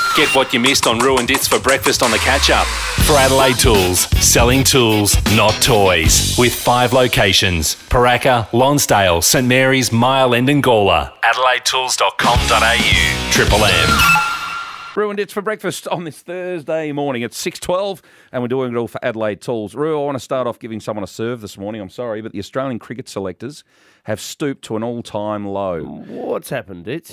Get what you missed on Ruined Its for breakfast on the catch-up. For Adelaide Tools, selling tools, not toys. With 5 locations: Paraka, Lonsdale, St Mary's, Mile End and Gawler. AdelaideTools.com.au. Triple M. Ruined Its for breakfast on this Thursday morning. It's 6:12 and we're doing it all for Adelaide Tools. Roo, I want to start off giving someone a serve this morning. I'm sorry, but the Australian cricket selectors have stooped to an all-time low. What's happened, It's?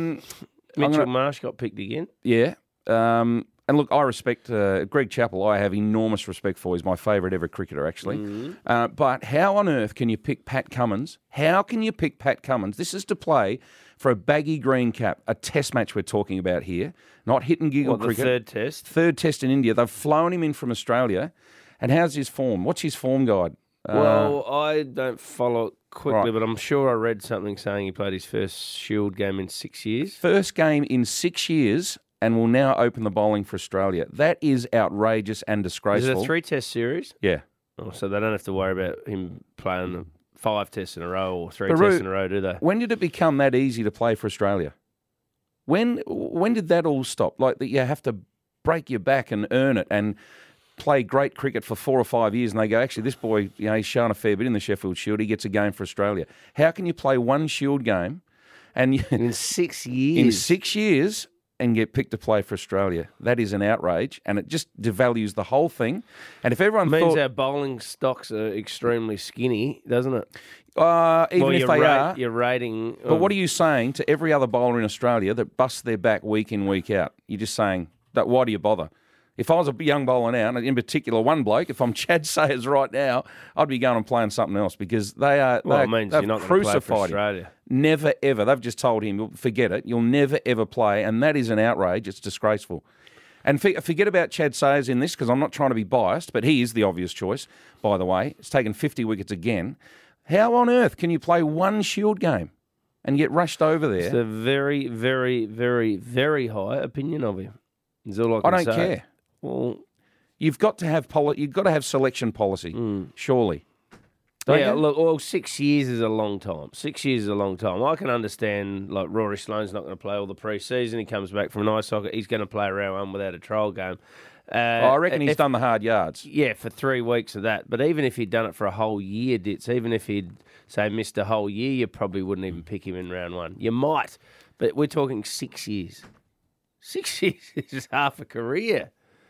Mitchell Marsh got picked again. Yeah. And look, I respect Greg Chappell. I have enormous respect for. He's my favourite ever cricketer, actually. Mm-hmm. But how on earth can you pick Pat Cummins? How can you pick Pat Cummins? This is to play for a baggy green cap, a test match we're talking about here, not hit and giggle cricket. The third test? Third test in India. They've flown him in from Australia. And how's his form? What's his form guide? Well, I don't follow it quickly, Right. but I'm sure I read something saying he played his first Shield game in 6 years. First game in 6 years and will now open the bowling for Australia. That is outrageous and Is disgraceful. it a 3-test series? Yeah. Oh, so they don't have to worry about him playing 5 tests in a row or 3 But tests Roo, in a row, do they? When did it become that easy to play for Australia? When did that all stop? Like that you have to break your back and earn it and play great cricket for 4 or 5 years and they go, actually, this boy, he's shown a fair bit in the Sheffield Shield. He gets a game for Australia. How can you play one Shield game and In 6 years? in 6 years and get picked to play for Australia? That is an outrage and it just devalues the whole thing. And if everyone means thought... our bowling stocks are extremely skinny, doesn't it? even if they are... Your rating... But what are you saying to every other bowler in Australia that busts their back week in, week out? You're just saying, that why do you bother? If I was a young bowler now, and in particular one bloke, if I'm Chad Sayers right now, I'd be going and playing something else because they are Well, it means they've you're not going to play for crucified him. Australia. Never, ever. They've just told him, forget it, you'll never, ever play, and that is an outrage. It's disgraceful. And forget about Chad Sayers in this because I'm not trying to be biased, but he is the obvious choice, by the way. It's taken 50 wickets again. How on earth can you play one Shield game and get rushed over there? It's a very, very, very, very high opinion of him. Is all I I can don't say. care. Well, You've got to have selection policy, surely. Don't yeah, you? look, 6 years is a long time. 6 years is a long time. I can understand, like, Rory Sloane's not going to play all the pre-season. He comes back from ice hockey. He's going to play round one without a trial game. I reckon he's done the hard yards. Yeah, for 3 weeks of that. But even if he'd done it for a whole year, Ditz, even if he'd, say, missed a whole year, you probably wouldn't even pick him in round one. You might, but we're talking 6 years. 6 years is half a career.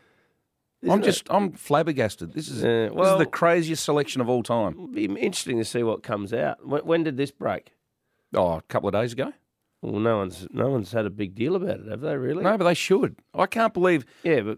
I'm flabbergasted. This is the craziest selection of all time. It'll be interesting to see what comes out. When did this break? Oh, a couple of days ago. Well, no one's had a big deal about it, have they? Really? No, but they should. I can't believe. Yeah, but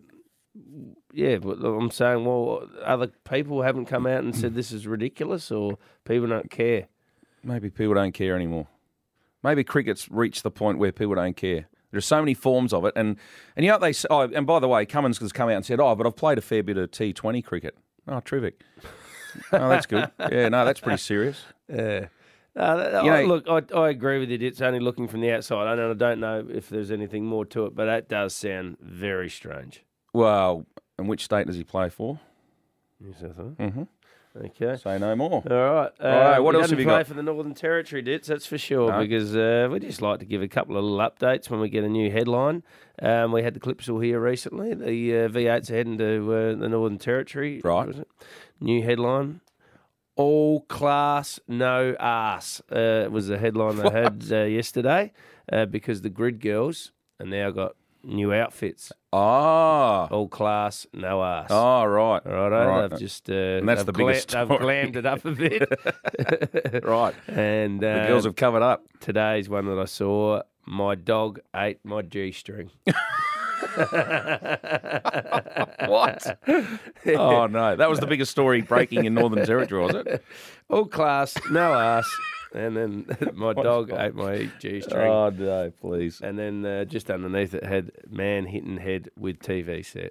I'm saying, well, other people haven't come out and said this is ridiculous, or people don't care. Maybe people don't care anymore. Maybe cricket's reached the point where people don't care. There are so many forms of it, and you know what they say. Oh, and by the way, Cummins has come out and said, "Oh, but I've played a fair bit of T20 cricket." Oh, terrific. Oh, that's good. Yeah, no, that's pretty serious. Yeah. Look, I agree with you. It's only looking from the outside. I don't know if there's anything more to it, but that does sound very strange. Well, and which state does he play for? New South Wales. Mm-hmm. Okay. Say no more. All right. right, what else have you play got? for the Northern Territory, Ditz, that's for sure, No. because we just like to give a couple of little updates when we get a new headline. We had the Clipsal here recently. The V8s are heading to the Northern Territory. Right. Was it? New headline. All class, no ass was the headline they had yesterday because the Grid Girls have now got new outfits. Ah. All class, no ass. Oh, right. Righto, they've just and that's the biggest they've story. glammed it up a bit. Right. And The girls have covered up. today's one that I saw, my dog ate my G-string. What? Oh, no. That was the biggest story breaking in Northern Territory, was it? All class, no ass. And then my dog ate my G-string. Oh, no, please. And then just underneath it had man hitting head with TV set.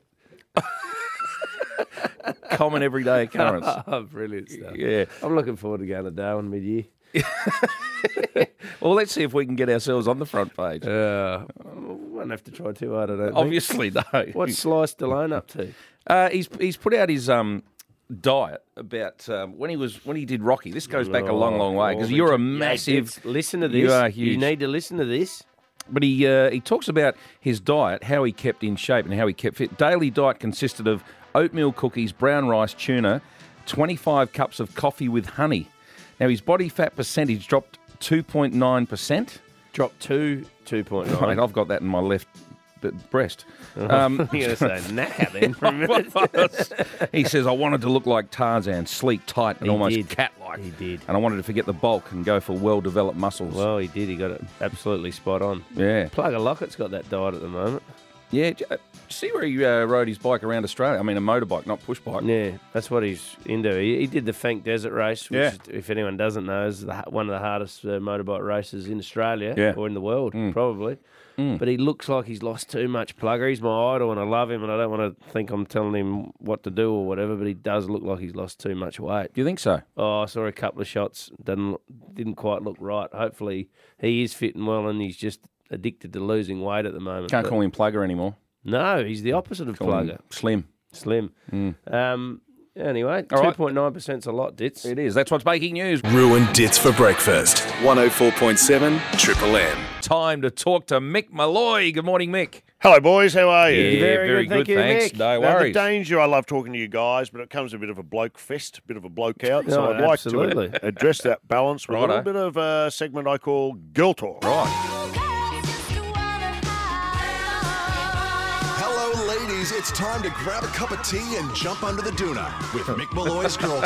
Common everyday occurrence. Oh, brilliant stuff. Yeah. I'm looking forward to going to Darwin mid-year. Well, let's see if we can get ourselves on the front page. Won't have to try too hard, I don't think. Obviously, no. What's Sly Stallone up to? He's put out his diet about when he did Rocky. This goes back a long, long way because you're a massive. Listen to this. You are huge. You need to listen to this. But he talks about his diet, how he kept in shape and how he kept fit. Daily diet consisted of oatmeal cookies, brown rice, tuna, 25 cups of coffee with honey. Now, his body fat percentage dropped 2.9%. Dropped to 2.9. Right, I've got that in my left breast. You're going to say nah then for a minute. He says, I wanted to look like Tarzan, sleek, tight, and almost cat-like. He did. And I wanted to forget the bulk and go for well-developed muscles. Well, he did. He got it absolutely spot on. Yeah. Plugger Lockett's got that diet at the moment. Yeah. See where he rode his bike around Australia? I mean, a motorbike, not push bike. Yeah, that's what he's into. He did the Fenk Desert Race, which, if anyone doesn't know, is one of the hardest motorbike races in Australia or in the world, probably. But he looks like he's lost too much, Plugger. He's my idol, and I love him, and I don't want to think I'm telling him what to do or whatever, but he does look like he's lost too much weight. Do you think so? Oh, I saw a couple of shots. Didn't quite look right. Hopefully he is fit and well, and he's just addicted to losing weight at the moment. Can't call him Plugger anymore. No, he's the opposite of Plugger. Slim. Anyway, All right. 2.9% is a lot, Dits. It is. That's what's making news. Ruined Dits for breakfast. 104.7 Triple M. Time to talk to Mick Malloy. Good morning, Mick. Hello, boys. How are you? Yeah, very good, Thank you, thanks. Mick. No Now, the worries. danger, I love talking to you guys, but it comes a bit of a bloke fest, a bit of a bloke out. So No, I'd like absolutely. to address that balance with a Righto. little bit of a segment I call Girl Talk. Right. Hello, ladies. It's time to grab a cup of tea and jump under the doona with Mick Malloy's Girl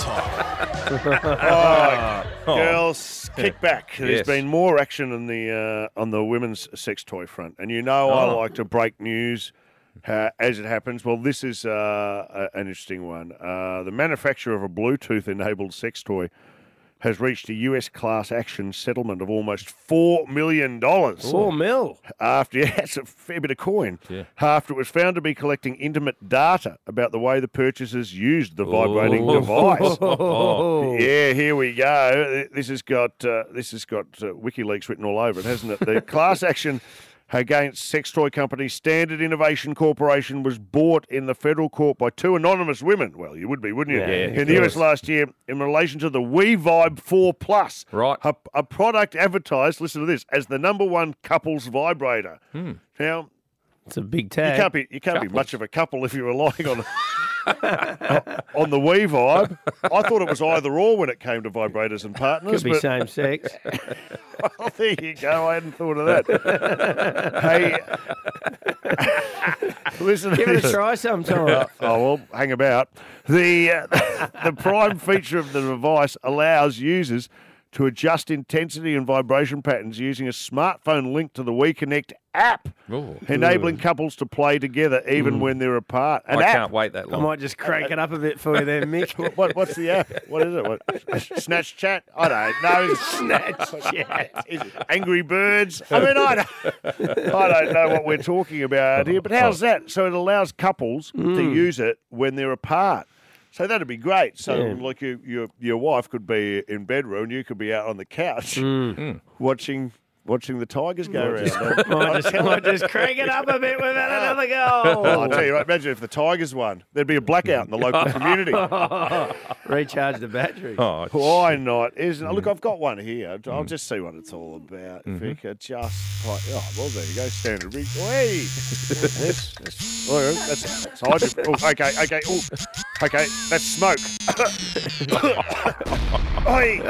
Talk. Girls, kick back. There's Yes. been more action in on the women's sex toy front. And you know I like to break news as it happens. Well, this is an interesting one. The manufacturer of a Bluetooth-enabled sex toy has reached a US class action settlement of almost $4 million. 4 mil. After, it's a fair bit of coin. Yeah. After it was found to be collecting intimate data about the way the purchasers used the vibrating device. Yeah, here we go. This has got WikiLeaks written all over it, hasn't it? The class action against sex toy company Standard Innovation Corporation was brought in the federal court by two anonymous women. Well, you would be, wouldn't you? Yeah, in the US last year in relation to the WeVibe 4 Plus. Right. A product advertised, listen to this, as the #1 couples vibrator. Now, It's a big tag. you can't be much of a couple if you're relying on on the WeVibe. I thought it was either or when it came to vibrators and partners. Could be same sex. Well, there you go. I hadn't thought of that. Hey, listen to Give it a this. try sometime. Oh, well, hang about. The prime feature of the device allows users to adjust intensity and vibration patterns using a smartphone linked to the WeConnect app, enabling couples to play together even when they're apart. An I app. can't wait that I long. might just crank it up a bit for you there, Mick. What's the app? What is it? Snatch Chat? I don't know. Snatch Chat. Is it Angry Birds? I mean, I don't know what we're talking about here, but how's that? So it allows couples to use it when they're apart. So that'd be great. So, like your wife could be in bedroom, and you could be out on the couch watching the Tigers go around. might just crank it up a bit with another goal. I'll tell you, right, imagine if the Tigers won. There'd be a blackout in the local community. Recharge the battery. Why not? Look, I've got one here. I'll just see what it's all about. If you could just... well, there you go. Standard rig. Hey! That's hydrogen. Okay. Okay, that's smoke. Oi!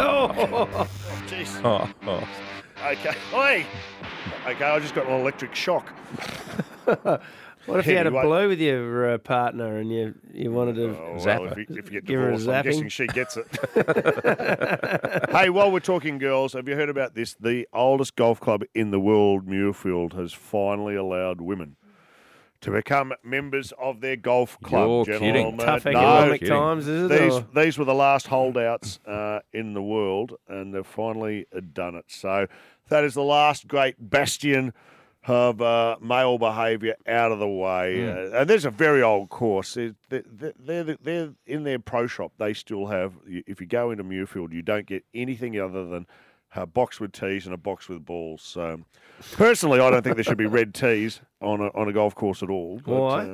Jeez. Okay. Oi! Okay, I just got an electric shock. What if you had a Anyway. blow with your partner and you wanted to Well, if you get Give her a divorced, I'm guessing zapping. she gets it. Hey, while we're talking girls, have you heard about this? The oldest golf club in the world, Muirfield, has finally allowed women to become members of their golf club. You're kidding. Gentlemen. tough No, economic kidding. times, is it? these were the last holdouts in the world, and they've finally done it. So that is the last great bastion of male behaviour out of the way. And there's a very old course. They're in their pro shop. They still have, if you go into Muirfield, you don't get anything other than a box with tees and a box with balls. So personally, I don't think there should be red tees on a golf course at all. But, Why?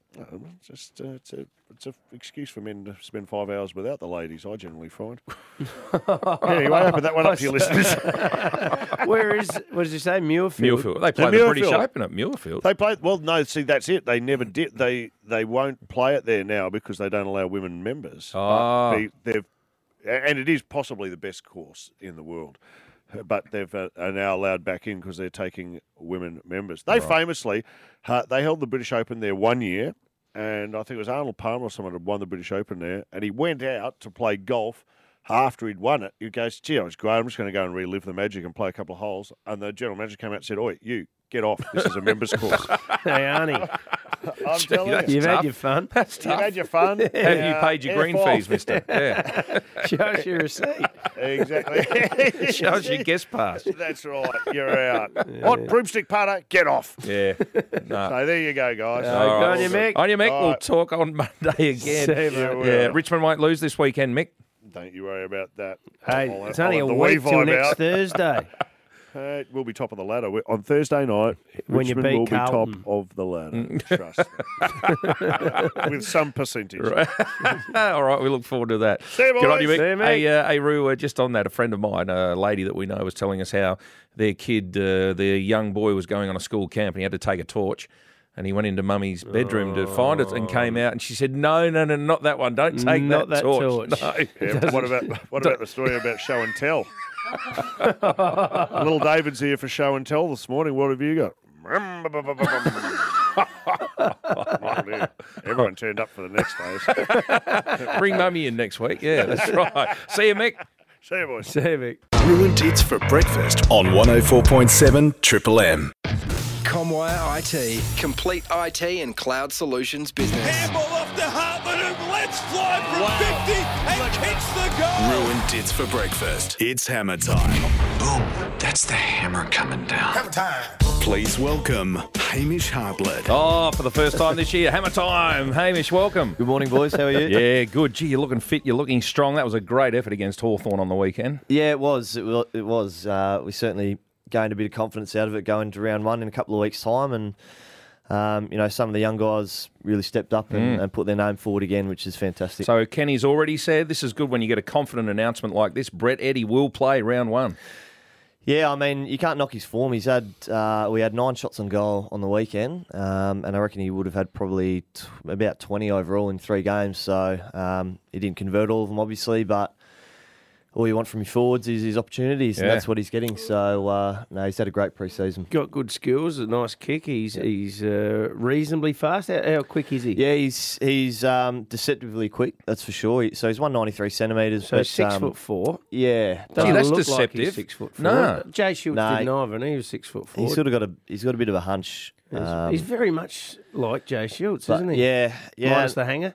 Just it's a excuse for men to spend 5 hours without the ladies. I generally find. Anyway, open that one up to your listeners. Where is? What did you say? Muirfield. Muirfield. They play the British Muirfield. Open at Muirfield. They play. Well, no. See, that's it. They never did. They won't play it there now because they don't allow women members. Oh. They've, and it is possibly the best course in the world. But they've are now allowed back in because they're taking women members. They famously, they held the British Open there 1 year, and I think it was Arnold Palmer or someone had won the British Open there, and he went out to play golf after he'd won it. He goes, gee, I was great. I'm just going to go and relive the magic and play a couple of holes. And the general manager came out and said, oi, you, get off. This is a members course. Hey, Arnie, I'm telling you. you've had your fun. You've had your fun. Have you paid your green F fees, mister? Yeah. Show us your receipt. Exactly. Show us your guest pass. That's right. You're out. What? Broomstick putter? Get off. Yeah. No. So there you go, guys. Go on, you Mick. On your Mick, All we'll right. talk on Monday again. See you, mate. Yeah, Richmond won't lose this weekend, Mick. Don't you worry about that. Hey, I'll it's have- only I'll a have the week till Wee vibe next out. Thursday. We'll be top of the ladder. On Thursday night, When you Richmond beat will be Carlton. top of the ladder. Trust me. With some percentage. All right, we look forward to that. See you, Good on you, boys. Mick. See you, mate. Hey, Roo, just on that, a friend of mine, a lady that we know, was telling us how their kid, their young boy, was going on a school camp and he had to take a torch. And he went into Mummy's bedroom to find it and came out and she said, no, not that one. Don't take Not that torch. torch. No. Yeah, what about the story about show and tell? Little David's here for show and tell this morning. What have you got? Oh, dear. Everyone turned up for the next day. Bring Mummy in next week. Yeah, that's right. See you, Mick. See you, boys. See you, Mick. Ruined Hits for breakfast on 104.7 Triple M. Comwire IT. Complete IT and cloud solutions business. Handball off to Hartland and lets fly from 50 and kicks the goal. Ruined Hits for breakfast. It's hammer time. Boom. That's the hammer coming down. Hammer time. Please welcome Hamish Hartlett. Oh, for the first time this year, hammer time. Hamish, welcome. Good morning, boys. How are you? Yeah, good. Gee, you're looking fit. You're looking strong. That was a great effort against Hawthorn on the weekend. Yeah, it was. It was. We certainly gained a bit of confidence out of it going to round one in a couple of weeks' time. And, some of the young guys really stepped up and put their name forward again, which is fantastic. So Kenny's already said this is good when you get a confident announcement like this. Brett Eddy will play round one. Yeah, I mean, you can't knock his form. He's had we had 9 shots on goal on the weekend, and I reckon he would have had probably about 20 overall in 3 games. So he didn't convert all of them, obviously, but all you want from your forwards is his opportunities, and that's what he's getting. So, he's had a great pre-season. Got good skills, a nice kick. He's reasonably fast. How quick is he? Yeah, he's deceptively quick, that's for sure. So he's 193 centimetres. So 6'4". Yeah. Doesn't that's look deceptive. Like he's 6'4". No. Jay Schultz No. didn't either, and he was 6'4". He's sort of he's got a bit of a hunch. He's very much like Jay Schultz, but isn't he? Yeah. Minus the hanger.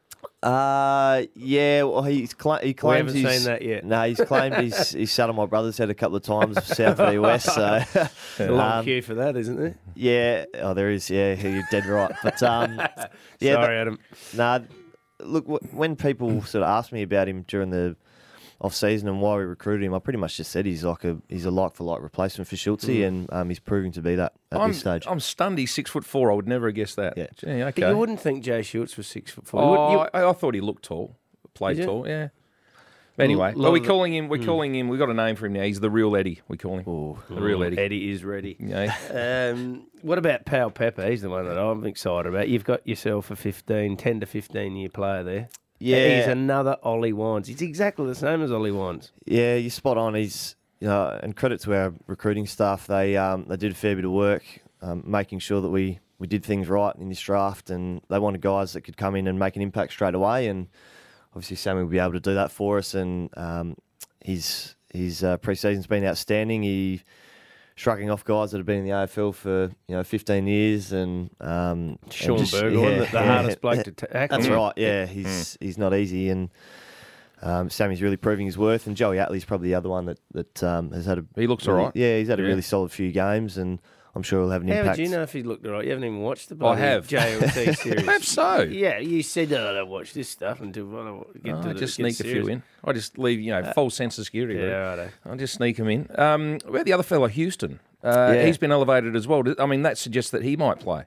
Yeah. Well, he claims We haven't he's seen that yet. No, he's claimed he's sat on my brother's head a couple of times, south of the west. So A long queue for that, isn't there? yeah. Oh, there is. Yeah, you're dead right. But yeah. Sorry, Adam. Look, when people sort of asked me about him during the off season and why we recruited him, I pretty much just said he's a like for like replacement for Schultze, and he's proving to be that at this stage. I'm stunned. He's 6'4". I would never have guessed that. Yeah. Gee, okay. But you wouldn't think Jay Schultz was 6'4". Oh, I thought he looked tall, played Did you? tall. Yeah. Anyway, Love we're it. calling him. We've got a name for him now. He's the real Eddie. We call him. The real Eddie. Eddie is ready. Yeah. What about Pal Pepper? He's the one that I'm excited about. You've got yourself a 10 to 15 year player there. Yeah. He's another Ollie Wines. He's exactly the same as Ollie Wines. Yeah, you're spot on. He's, and credit to our recruiting staff. They did a fair bit of work making sure that we did things right in this draft, and they wanted guys that could come in and make an impact straight away. And obviously, Sammy will be able to do that for us. And his pre-season's been outstanding. He shrugging off guys that have been in the AFL for 15 years, and Sean just- Burgoyne, yeah, the hardest bloke to tackle. That's right. Yeah, he's not easy, and Sammy's really proving his worth. And Joey Atley's probably the other one that has had a. He looks really, all right. Yeah, he's had a Yeah. really solid few games, and I'm sure he'll have an How impact. would you know if he looked all right? You haven't even watched the I have. JLT series. Perhaps so. Yeah, you said, I don't watch this stuff until I get to I the just get sneak a serious. few in. I just leave, false sense of security. really. Yeah, righto. I just sneak him in. Where the other fella, Houston? He's been elevated as well. I mean, that suggests that he might play.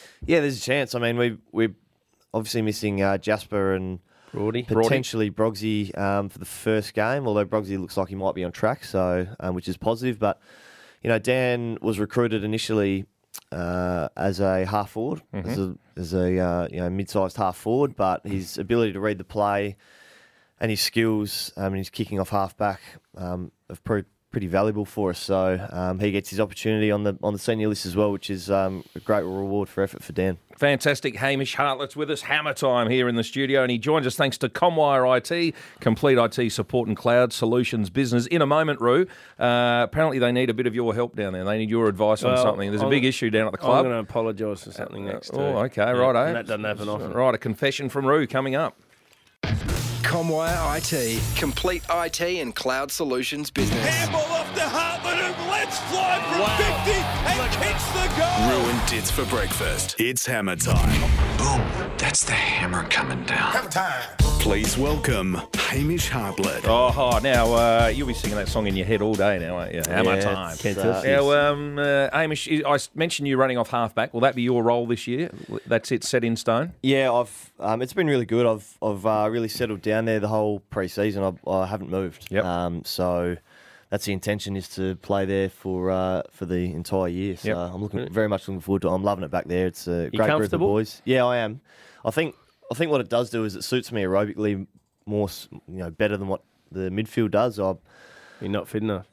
Yeah, there's a chance. I mean, we're obviously missing Jasper and Brody. potentially Brogsy for the first game, although Brogsy looks like he might be on track, so which is positive. But, Dan was recruited initially as a half forward, as a mid-sized half forward, but his ability to read the play and his skills and his kicking off half back have proved pretty valuable for us. So he gets his opportunity on the senior list as well, which is a great reward for effort for Dan. Fantastic. Hamish Hartlett's with us. Hammer time here in the studio, and he joins us thanks to Comwire IT, complete IT support and cloud solutions business. In a moment, Roo, apparently they need a bit of your help down there. They need your advice on something. There's a big issue down at the club. I'm going to apologise for something next. Oh, okay, righto. That doesn't happen often. Right, a confession from Roo coming up. Comwire IT, complete IT and cloud solutions business. Handball off to Hartland, who lets fly from 50 and kicks the goal. Ruined Tits for breakfast. It's hammer time. Boom. That's the hammer coming down. Hammer time. Please welcome Hamish Hartlett. Oh, now you'll be singing that song in your head all day now, aren't you? Hammer time. Now, Hamish, I mentioned you running off halfback. Will that be your role this year? That's it, set in stone? Yeah, it's been really good. I've really settled down there the whole pre-season. I haven't moved. Yep. So that's the intention, is to play there for the entire year. So I'm very much looking forward to it. I'm loving it back there. It's a great group of boys. Yeah, I am. I think what it does do is it suits me aerobically more, better than what the midfield does. You're not fit enough.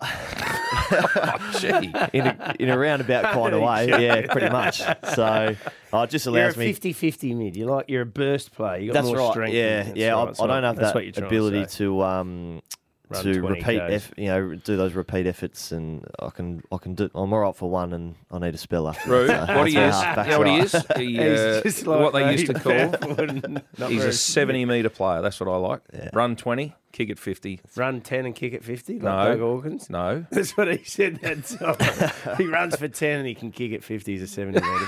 Gee. In a roundabout kind of way, yeah, pretty much. So it just allows me. You're a 50-50 mid. You're a burst player. You got That's more right. strength. Yeah. I don't have that ability to repeat, do those repeat efforts, and I can do. I'm all right for one, and I need a spell after. Roo, that. what he is? He's just like what they used to call. He's a 70-metre player. That's what I like. Yeah. Run 20, kick at 50. Run 10 and kick at 50, like No. Doug Hawkins? No. That's what he said that time. He runs for 10 and he can kick at 50. He's a 70-metre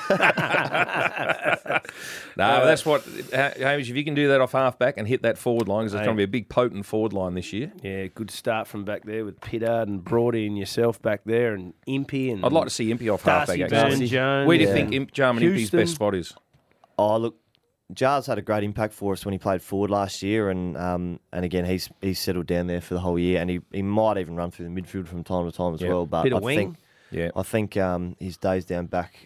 player. No, that's what, Hamish, if you can do that off half-back and hit that forward line, because it's going to be a big potent forward line this year. Yeah, good start from back there with Pittard and Brody and yourself back there, and Impey. And I'd like to see Impey off half-back, Darcy actually. Jones. Where do you think Jarman Impey's best spot is? Oh, look, Jars had a great impact for us when he played forward last year, and again he's settled down there for the whole year, and he might even run through the midfield from time to time as well. But Bit of wing. I think his days down back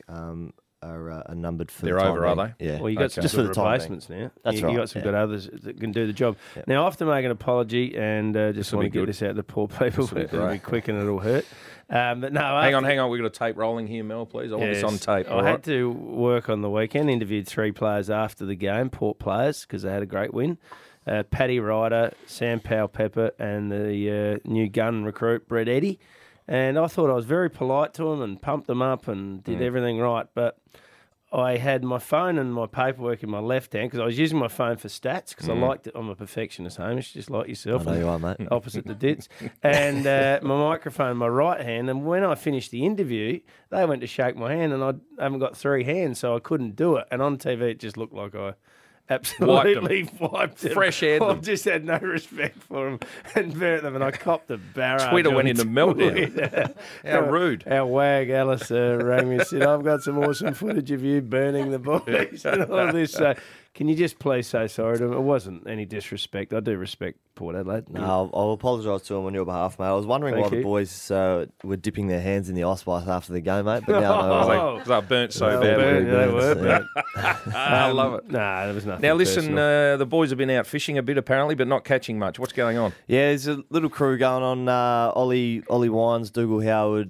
are numbered for They're the time over, are being. they? Yeah. Well, you got some just good for the time replacements now. That's You right. got some good others that can do the job. Yep. Now, I have to make an apology and just will want to be get good. this out to the poor people. will be It'll great. be quick and it'll hurt. But no, Hang on. We've got a tape rolling here, Mel, please. I want this on tape. I had to work on the weekend, interviewed 3 players after the game, Port players, because they had a great win. Paddy Ryder, Sam Powell-Pepper, and the new gun recruit, Brett Eddy. And I thought I was very polite to them and pumped them up and did everything right. But I had my phone and my paperwork in my left hand because I was using my phone for stats because I liked it. I'm a perfectionist, Hamish, just like yourself. I know you are, mate. Opposite the dits. And my microphone in my right hand. And when I finished the interview, they went to shake my hand and I haven't got 3 hands, so I couldn't do it. And on TV, it just looked like I absolutely wiped them. Fresh aired I them. just had no respect for them and burnt them. And I copped a barrage. Twitter went on into meltdown. How rude. Our wag Alice rang me and said, I've got some awesome footage of you burning the boys and all this. So can you just please say sorry to them? It wasn't any disrespect. I do respect Port Adelaide. No, I'll apologise to him on your behalf, mate. I was wondering why the boys were dipping their hands in the ice bath after the game, mate. But now I know. Because they burnt so They badly. were burnt. I love it. Nah, there was nothing. Now, listen, personal. the boys have been out fishing a bit, apparently, but not catching much. What's going on? Yeah, there's a little crew going on. Ollie Wines, Dougal Howard,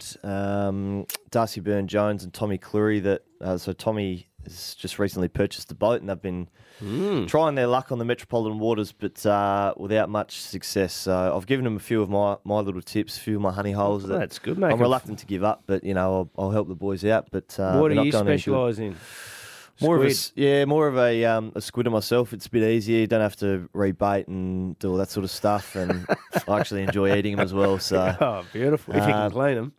Darcy Byrne-Jones and Tommy Cleary. So Tommy has just recently purchased a boat and they've been trying their luck on the metropolitan waters, but without much success. So I've given them a few of my little tips, a few of my honey holes. That's good, mate. I'm reluctant to give up, but I'll help the boys out. But What they're do not you going any good. specialise in? More Squid. of a squidder myself. It's a bit easier. You don't have to rebait and do all that sort of stuff, and I actually enjoy eating them as well. So Oh, beautiful. If you can clean them.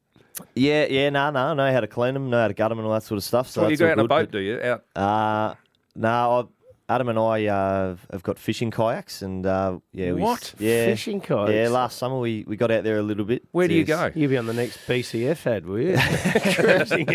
I know how to clean them, know how to gut them, and all that sort of stuff. So Well, you that's go all out on a good, boat, do you? Out. No, Adam and I have got fishing kayaks, and Fishing kayaks? Yeah, last summer we got out there a little bit. Where do you go? You'll be on the next BCF ad, will you? Cruising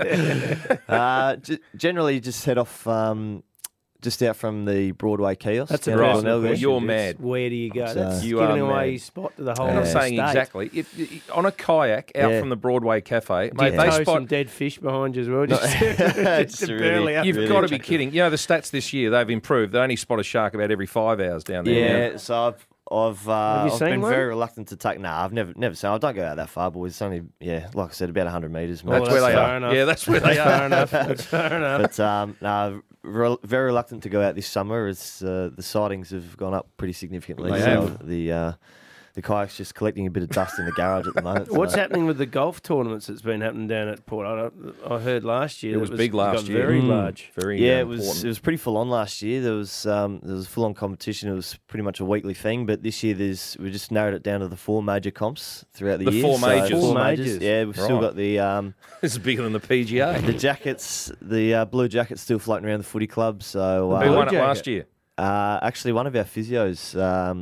out there. Generally, just head off just out from the Broadway kiosk. That's a down right. at Glenelg. Well, you're mad. Where do you go? That's You giving are away mad. your spot to the whole I'm not saying state. exactly. If, on a kayak out Yeah. from the Broadway Cafe, Do you mate, they tow spot. some dead fish behind you as well? Just, It's to really- burly up. You've really got to be attractive. kidding. You know the stats this year, they've improved. They only spot a shark about every 5 hours down there. Yeah, so I've you seen been one? very reluctant to take. I've never seen. I don't go out that far, boys. It's only like I said, about 100 metres. That's where they fair are. enough. Yeah, that's where they Fair are. enough. That's fair enough. But very reluctant to go out this summer as the sightings have gone up pretty significantly. They so have. the kayak's just collecting a bit of dust in the garage at the moment. What's so. happening with the golf tournaments that's been happening down at Port? I heard last year It was big got last year. very large. Very Yeah, it important. was pretty full on last year. There was full on competition. It was pretty much a weekly thing. But this year we just narrowed it down to the 4 major comps throughout the The year. 4 majors. Four Four majors. majors. Yeah, we've still Right. got the This is bigger than the PGA. the jackets, the blue jackets still floating around the footy club. So Who won it jacket. last year? actually, one of our physios.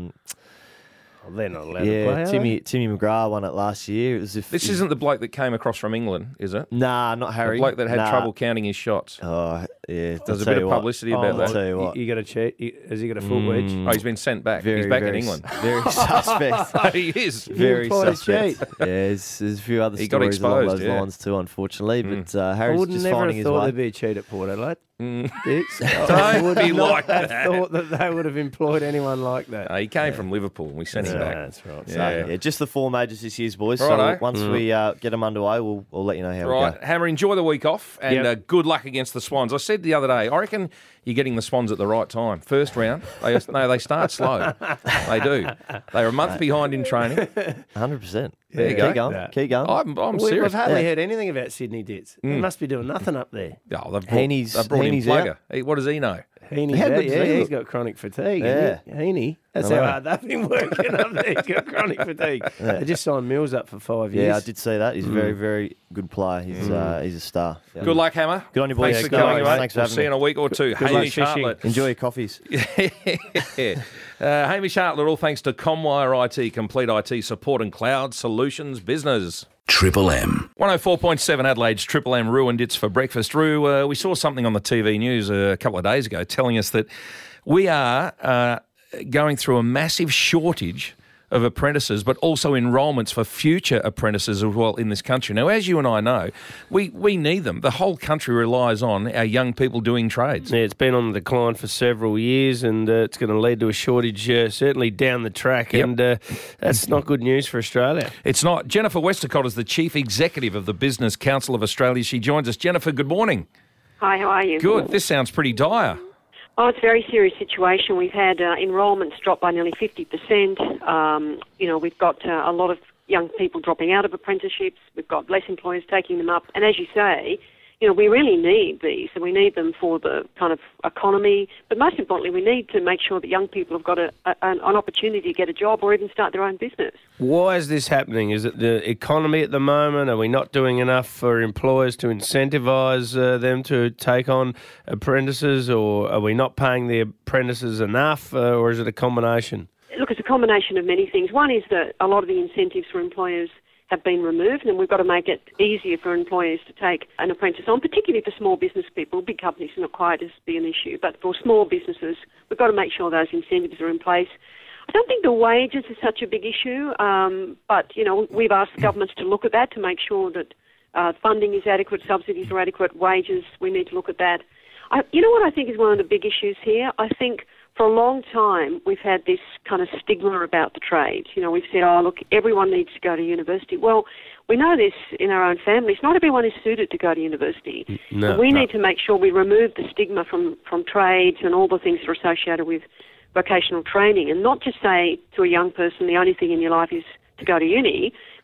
Well, they're not allowed to play, Yeah, are Timmy McGrath won it last year. It was This isn't the bloke that came across from England, is it? Nah, not Harry. The bloke that had Nah. trouble counting his shots. Oh, yeah. There's a bit of publicity about I'll that. tell you what. You got to check. Has he got a foot wedge? Oh, he's been sent back. He's back in England. Very suspect. He is. Very implied a suspect. cheat. Yeah, there's a few other He got stories along exposed, those yeah. lines too, unfortunately. But I Harry's would just never finding have his thought way. there'd be a cheat at Port Adelaide. Dicks. Don't I would be not like have that. thought that they would have employed anyone like that. He came from Liverpool and we sent him back. That's right. So, Yeah. yeah, just the 4 majors this year, boys. Righto. So once we get them underway, we'll let you know how we Right, go. Hammer, enjoy the week off and Yep. good luck against the Swans. I said the other day, I reckon you're getting the Swans at the right time. First round, they start slow. They do. They're a month behind in training. 100%. There you go. Keep going. That. Keep going. I'm We've serious. hardly heard anything about Sydney Dits. They must be doing nothing up there. Oh, they've brought, Heaney's- they've brought in Heaney's Plugger. What does he know? Heaney's How out, good does yeah, he he's look? got chronic fatigue. Yeah. Heaney. That's I how know. hard they've been working up there. He's got chronic fatigue. They just signed Mills up for 5 years. Yeah, I did see that. He's a very, very good player. He's a star. Yeah. Good luck, Hammer. Good on you, boys. Thanks for Yeah, coming, good luck. mate. Thanks for We'll having see you in me. a week or two. Good luck Hamish fishing. Hartlett. Enjoy your coffees. Hamish Hartlett, all thanks to Comwire IT, complete IT support and cloud solutions business. Triple M. 104.7 Adelaide's Triple M ruined its for breakfast. Rue, we saw something on the TV news a couple of days ago telling us that we are going through a massive shortage of apprentices, but also enrolments for future apprentices as well in this country. Now, as you and I know, we need them. The whole country relies on our young people doing trades. Yeah, it's been on the decline for several years, and it's going to lead to a shortage certainly down the track, Yep. and that's not good news for Australia. It's not. Jennifer Westacott is the Chief Executive of the Business Council of Australia. She joins us. Jennifer, good morning. Hi, how are you? Good. This sounds pretty dire. Oh, it's a very serious situation. We've had enrolments drop by nearly 50%. We've got a lot of young people dropping out of apprenticeships. We've got less employers taking them up. And as you say, we really need these, and we need them for the kind of economy. But most importantly, we need to make sure that young people have got an opportunity to get a job or even start their own business. Why is this happening? Is it the economy at the moment? Are we not doing enough for employers to incentivise them to take on apprentices, or are we not paying the apprentices enough, or is it a combination? Look, it's a combination of many things. One is that a lot of the incentives for employers have been removed, and we've got to make it easier for employers to take an apprentice on, particularly for small business people. Big companies are not quite as be an issue, but for small businesses, we've got to make sure those incentives are in place. I don't think the wages is such a big issue, but we've asked governments to look at that to make sure that funding is adequate, subsidies are adequate, wages, we need to look at that. What I think is one of the big issues here? I think for a long time we've had this kind of stigma about the trades. We've said, oh, look, everyone needs to go to university. Well, we know this in our own families. Not everyone is suited to go to university. No, we need to make sure we remove the stigma from trades and all the things that are associated with vocational training, and not just say to a young person the only thing in your life is to go to uni,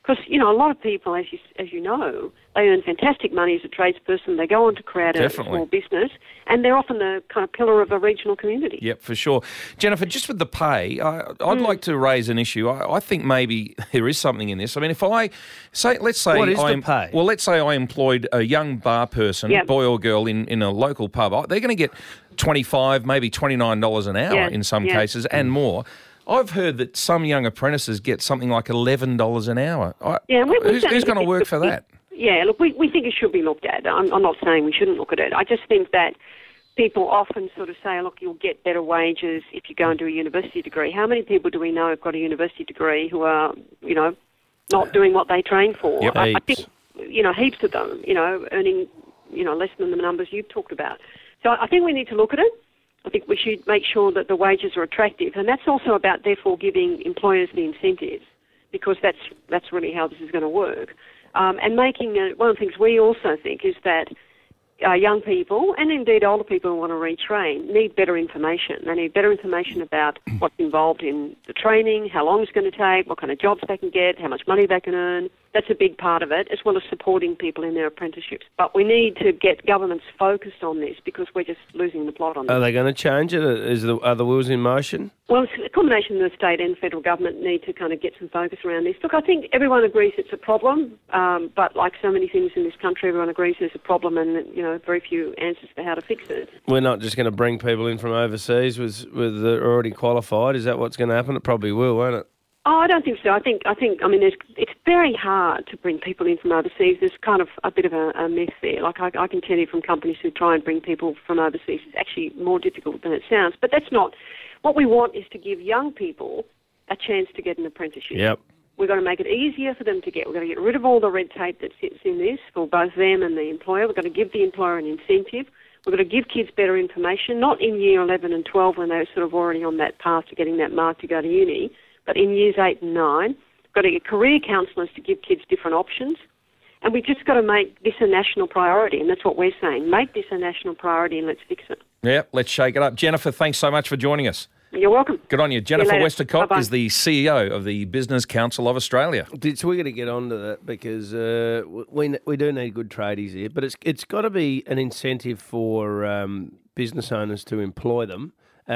Because, you know, a lot of people, as you know, they earn fantastic money as a tradesperson. They go on to create a small business, and they're often the kind of pillar of a regional community. Yep, for sure. Jennifer, just with the pay, I'd like to raise an issue. I think maybe there is something in this. I mean, if I say, let's say, what is the pay? Well, let's say I employed a young bar person, boy or girl, in a local pub. They're going to get $25, maybe $29 an hour in some cases, and more. I've heard that some young apprentices get something like $11 an hour. Who's going to work for that? Yeah, look, we think it should be looked at. I'm not saying we shouldn't look at it. I just think that people often sort of say, look, you'll get better wages if you go and do a university degree. How many people do we know have got a university degree who are, you know, not doing what they train for? Yep. I think, you know, heaps of them, you know, earning, you know, less than the numbers you've talked about. So I think we need to look at it. I think we should make sure that the wages are attractive, and that's also about therefore giving employers the incentives, because that's really how this is going to work. And making one of the things we also think is that young people, and indeed older people who want to retrain, need better information. They need better information about what's involved in the training, how long it's going to take, what kind of jobs they can get, how much money they can earn. That's a big part of it, as well as supporting people in their apprenticeships. But we need to get governments focused on this, because we're just losing the plot on this. Are they going to change it? Are the wheels in motion? Well, it's a combination of the state and federal government need to kind of get some focus around this. Look, I think everyone agrees it's a problem, but like so many things in this country, everyone agrees there's a problem, and, you know, very few answers for how to fix it. We're not just going to bring people in from overseas with already qualified. Is that what's going to happen? It probably will, won't it? Oh, I don't think so. I mean, it's very hard to bring people in from overseas. There's kind of a bit of a myth there. Like, I can tell you from companies who try and bring people from overseas, it's actually more difficult than it sounds. But that's not... What we want is to give young people a chance to get an apprenticeship. Yep. We've got to make it easier for them to get. We've got to get rid of all the red tape that sits in this for both them and the employer. We've got to give the employer an incentive. We've got to give kids better information, not in year 11 and 12 when they're sort of already on that path to getting that mark to go to uni, but in years 8 and 9. We've got to get career counsellors to give kids different options. And we've just got to make this a national priority, and that's what we're saying. Make this a national priority and let's fix it. Yeah, let's shake it up. Jennifer, thanks so much for joining us. You're welcome. Good on you. Jennifer Westercott Bye-bye. is the CEO of the Business Council of Australia. So we're going to get on to that, because we do need good tradies here, but it's got to be an incentive for business owners to employ them,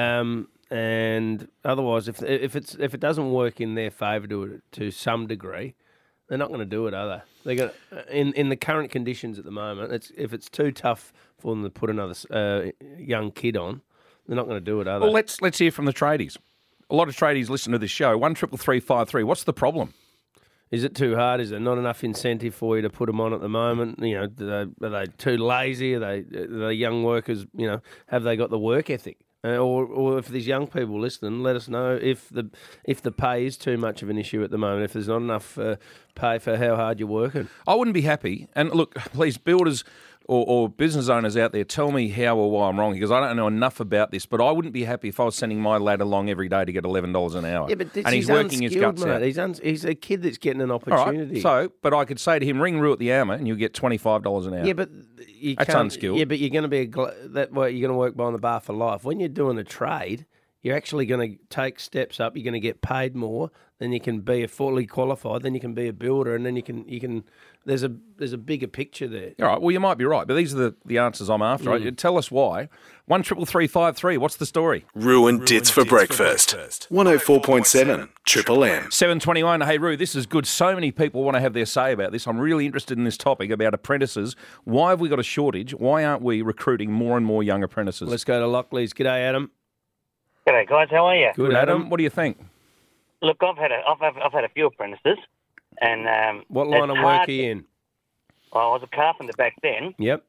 and otherwise, if it doesn't work in their favour to some degree, they're not going to do it, are they? They're going in the current conditions at the moment. If it's too tough for them to put another young kid on, they're not going to do it, are they? Well, let's hear from the tradies. A lot of tradies listen to this show. 133353. What's the problem? Is it too hard? Is there not enough incentive for you to put them on at the moment? You know, are they too lazy? Are they young workers? You know, have they got the work ethic? Or if there's young people listening, let us know if the pay is too much of an issue at the moment. If there's not enough pay for how hard you're working. I wouldn't be happy. And look, please, builders or business owners out there, tell me how or why I'm wrong, because I don't know enough about this, but I wouldn't be happy if I was sending my lad along every day to get $11 an hour. Yeah, but and he's working his guts out. He's a kid that's getting an opportunity. All right, but I could say to him, ring Roo at the AMA and you'll get $25 an hour. Yeah, but that's unskilled. Yeah, but you're going to be you're going to work behind the bar for life. When you're doing a trade, you're actually going to take steps up. You're going to get paid more. Then you can be a fully qualified. Then you can be a builder, and then you can. There's a bigger picture there. All right. Well, you might be right, but these are the answers I'm after. Right? Tell us why. 133353. What's the story? Ruined Dits for breakfast. 104.7 Triple M. 721. Hey, Roo, this is good. So many people want to have their say about this. I'm really interested in this topic about apprentices. Why have we got a shortage? Why aren't we recruiting more and more young apprentices? Let's go to Lockleys. G'day, Adam. G'day, guys. How are you? Good, Adam. What do you think? Look, I've had a few apprentices, and what line of work are you in? Well, I was a carpenter back then. Yep.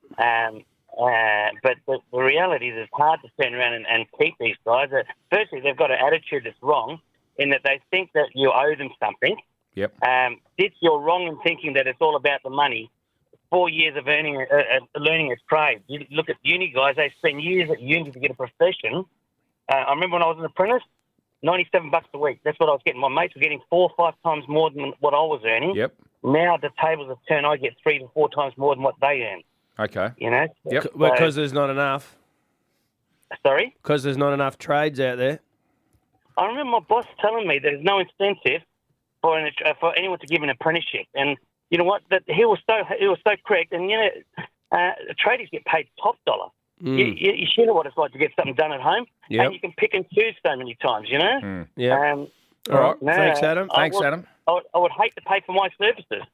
But the reality is, it's hard to turn around and keep these guys. Firstly, they've got an attitude that's wrong, in that they think that you owe them something. Yep. You're wrong in thinking that it's all about the money. 4 years of learning a trade. You look at uni guys; they spend years at uni to get a profession. I remember when I was an apprentice, $97 a week. That's what I was getting. My mates were getting 4 or 5 times more than what I was earning. Yep. Now the tables have turned. I get 3 to 4 times more than what they earn. Okay. You know. Yep. Because there's not enough. Sorry. Because there's not enough trades out there. I remember my boss telling me there's no incentive for anyone to give an apprenticeship. And you know what? He was so correct. And you know, tradies get paid top dollar. You should know what it's like to get something done at home, and you can pick and choose so many times. You know. Yeah. All right. Thanks, Adam. Adam. I would hate to pay for my services.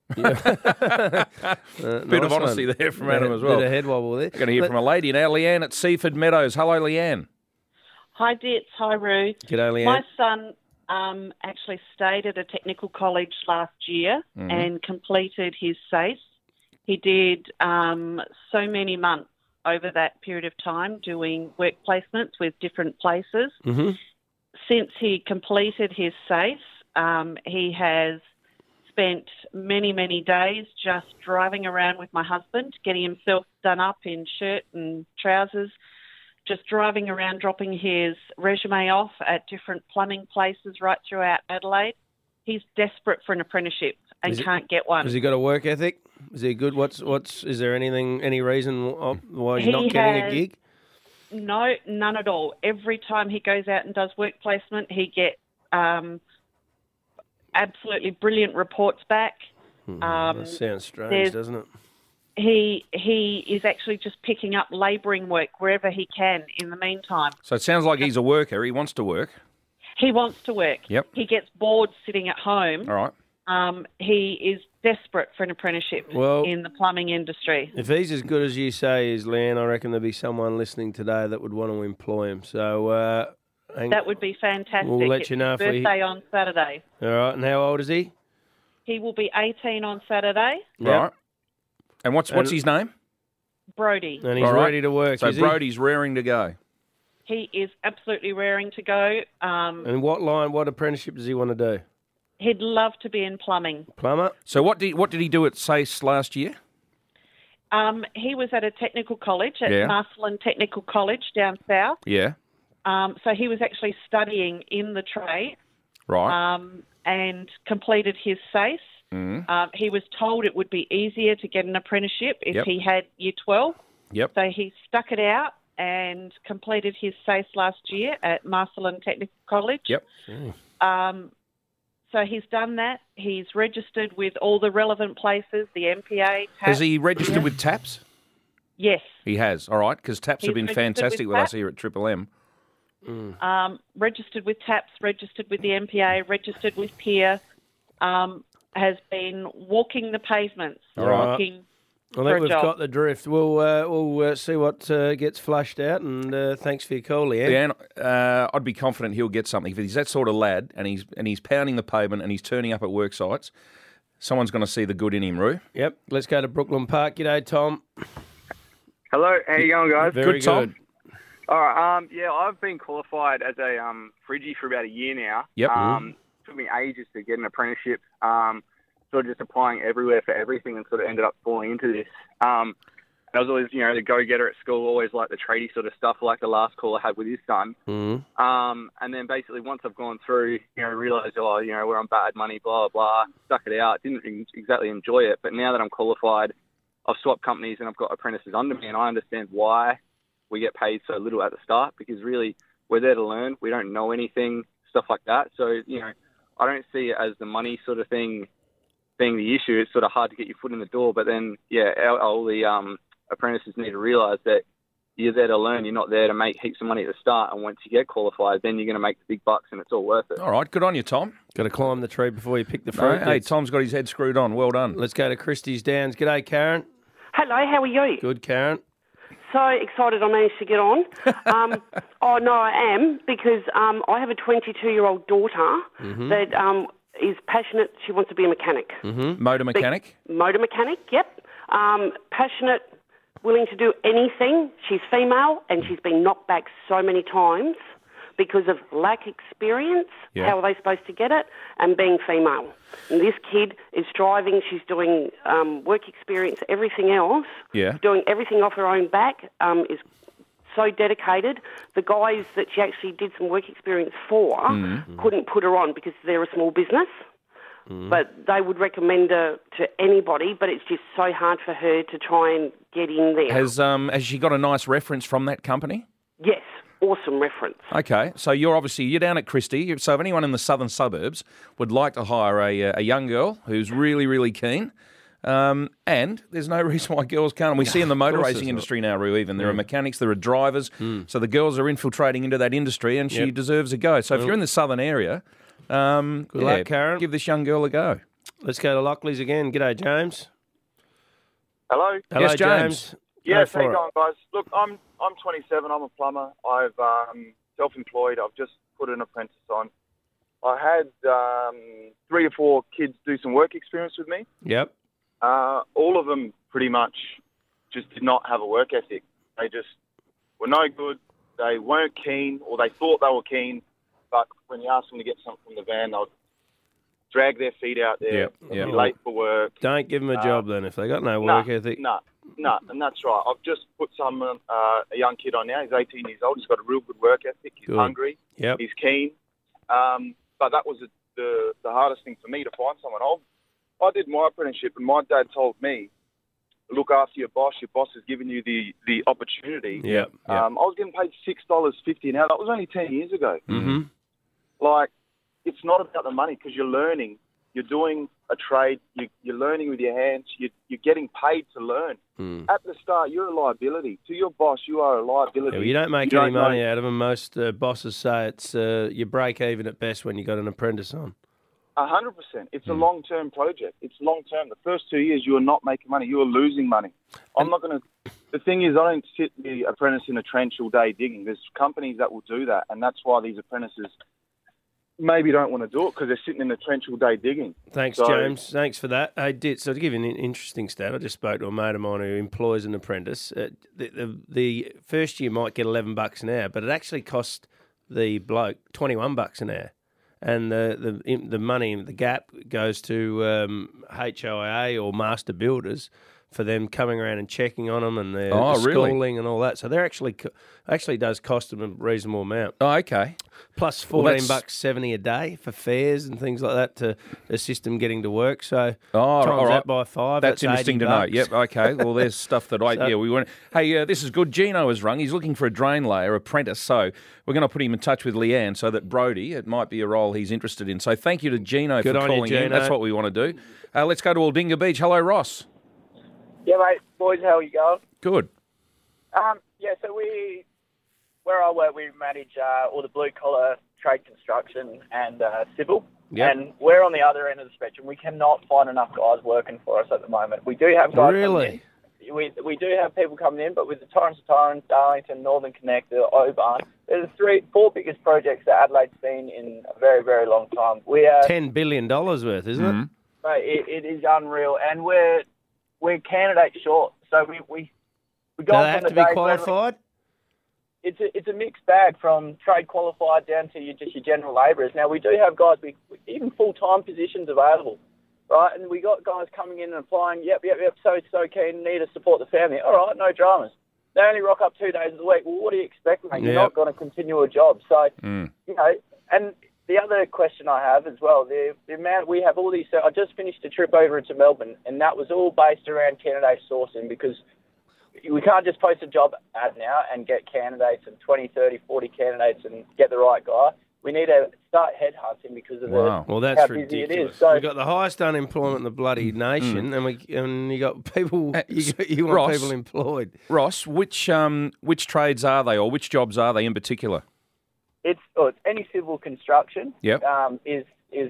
Bit of honesty there from Adam as well. Bit of head wobble there. We're going to hear from a lady now, Leanne at Seaford Meadows. Hello, Leanne. Hi, Dits. Hi, Roo. G'day, Leanne. My son actually stayed at a technical college last year and completed his SACE. He did so many months over that period of time doing work placements with different places. Mm-hmm. Since he completed his SACE, he has spent many, many days just driving around with my husband, getting himself done up in shirt and trousers, just driving around, dropping his resume off at different plumbing places right throughout Adelaide. He's desperate for an apprenticeship and can't get one. Has he got a work ethic? Is he good? Is there any reason why he's not getting a gig? No, none at all. Every time he goes out and does work placement, he gets absolutely brilliant reports back. That sounds strange, doesn't it? He is actually just picking up labouring work wherever he can in the meantime. So it sounds like he's a worker. He wants to work. He wants to work. Yep. He gets bored sitting at home. All right. He is desperate for an apprenticeship in the plumbing industry. If he's as good as you say is, Leanne, I reckon there'll be someone listening today that would want to employ him. So that would be fantastic. We'll let you know It's his birthday on Saturday. All right. And how old is he? He will be 18 on Saturday. Right. And what's his name? Brody. And he's ready to work. So Brody's raring to go. He is absolutely raring to go. And what apprenticeship does he want to do? He'd love to be in plumbing. Plumber. So what did he do at SACE last year? He was at a technical college at Marcelin Technical College down south. Yeah. So he was actually studying in the trade. Right. And completed his SACE. He was told it would be easier to get an apprenticeship if he had Year 12. Yep. So he stuck it out and completed his SACE last year at Marcelin Technical College. Yep. So he's done that. He's registered with all the relevant places, the MPA, TAPS. Has he registered with TAPS? Yes. He has. All right, because TAPS have been fantastic with us here at Triple M. Registered with TAPS, registered with the MPA, registered with PEER, has been walking the pavements. All right. Looking I think we've got the drift. We'll see what gets flushed out, and thanks for your call, Leanne. Leanne, I'd be confident he'll get something. If he's that sort of lad and he's pounding the pavement and he's turning up at work sites, someone's going to see the good in him, Roo. Yep. Let's go to Brooklyn Park. G'day, Tom. Hello. How you going, guys? Very good, Tom. All right. I've been qualified as a Friggie for about a year now. Yep. Took me ages to get an apprenticeship. Sort of just applying everywhere for everything and sort of ended up falling into this. I was always, the go-getter at school, always like the tradie sort of stuff, like the last call I had with his son. And then basically once I've gone through, realised, we're on bad money, blah, blah, stuck it out. Didn't exactly enjoy it. But now that I'm qualified, I've swapped companies and I've got apprentices under me, and I understand why we get paid so little at the start, because really we're there to learn. We don't know anything, stuff like that. So, I don't see it as the money sort of thing being the issue. It's sort of hard to get your foot in the door. But then, all the apprentices need to realise that you're there to learn. You're not there to make heaps of money at the start. And once you get qualified, then you're going to make the big bucks and it's all worth it. All right, good on you, Tom. Got to climb the tree before you pick the fruit. Hey, Tom's got his head screwed on. Well done. Let's go to Christie's Downs. G'day, Karen. Hello, how are you? Good, Karen. So excited I managed to get on. Oh, no, I am, because I have a 22-year-old daughter that is passionate. She wants to be a mechanic. Motor mechanic? Motor mechanic, yep. Passionate, willing to do anything. She's female, and she's been knocked back so many times because of lack experience. Yeah. How are they supposed to get it? And being female. And this kid is driving. She's doing work experience, everything else. Yeah. Doing everything off her own back. Is so dedicated. The guys that she actually did some work experience for couldn't put her on because they're a small business. But they would recommend her to anybody, but it's just so hard for her to try and get in there. Has she got a nice reference from that company? Yes. awesome reference. Okay, so you're down at Christie. So if anyone in the southern suburbs would like to hire a young girl who's really, really keen, and there's no reason why girls can't. And we see in the motor racing industry now, Roo, even there are mechanics, there are drivers. So the girls are infiltrating into that industry, and she deserves a go. So if you're in the southern area, good luck, Karen. Give this young girl a go. Let's go to Lockleys again. G'day, James. Hello. Hello, Yes, James. Yes, how you going, guys? Look, I'm 27. I'm a plumber. I've self-employed. I've just put an apprentice on. I had 3 or 4 kids do some work experience with me. Yep. All of them pretty much just did not have a work ethic. They just were no good. They weren't keen, or they thought they were keen, but when you ask them to get something from the van, they'll drag their feet out there, be late for work. Don't give them a job then if they got no work ethic. No, and that's right. I've just put a young kid on now. He's 18 years old. He's got a real good work ethic. He's hungry. Yep. He's keen. But that was the hardest thing for me to find someone. I did my apprenticeship, and my dad told me, look after your boss. Your boss has given you the opportunity. Yep. I was getting paid $6.50 an hour. That was only 10 years ago. Mm-hmm. Like, it's not about the money because you're learning. You're doing a trade. You're learning with your hands. You're getting paid to learn. At the start, you're a liability. To your boss, you are a liability. Yeah, well, you don't make any money out of them. Most bosses say it's you break even at best when you got an apprentice on. 100%. It's a long-term project. It's long-term. The first 2 years, you are not making money. You are losing money. I'm not going to... The thing is, I don't sit the apprentice in a trench all day digging. There's companies that will do that, and that's why these apprentices maybe don't want to do it because they're sitting in the trench all day digging. Thanks, James. Thanks for that. So to give you an interesting stat, I just spoke to a mate of mine who employs an apprentice. The first year might get $11 an hour, but it actually cost the bloke $21 an hour. And the money, the gap, goes to HOA or master builders for them coming around and checking on them and their schooling and all that. So they're actually does cost them a reasonable amount. Oh, okay. Plus $14.70 a day for fares and things like that to assist them getting to work. So times that by 5. That's interesting to know. Yep. Okay. Well, there's stuff that we want. Hey, this is good. Gino has rung. He's looking for a drain layer apprentice. So we're going to put him in touch with Leanne so that Brody, it might be a role he's interested in. So thank you to Gino for calling in. That's what we want to do. Let's go to Aldinga Beach. Hello, Ross. Yeah, mate. Boys, how are you going? Good. So where I work, we manage all the blue-collar trade construction and civil. Yep. And we're on the other end of the spectrum. We cannot find enough guys working for us at the moment. We do have guys Really? coming in. We do have people coming in, but with the Torrens to Torrens, Darlington, Northern Connector, Oban, they're the 4 biggest projects that Adelaide's seen in a very, very long time. We are $10 billion worth, isn't it? It is unreal, and we're candidate short. So we Do go they have to be qualified? It's a mixed bag from trade qualified down to your general labourers. Now, we do have guys, even full-time positions available, right? And we got guys coming in and applying, yep, so keen, need to support the family. All right, no dramas. They only rock up 2 days a week. Well, what do you expect, mate? You're not going to continue a job. So, and the other question I have as well, the amount we have all these... I just finished a trip over into Melbourne, and that was all based around candidate sourcing because we can't just post a job ad now and get candidates and 20, 30, 40 candidates and get the right guy. We need to start headhunting because of Well, that's how busy ridiculous. it is. So, We've got the highest unemployment in the bloody nation, and you got people. You want Ross, people employed. Ross, which trades are they, or which jobs are they in particular? it's any civil construction. Yep. Is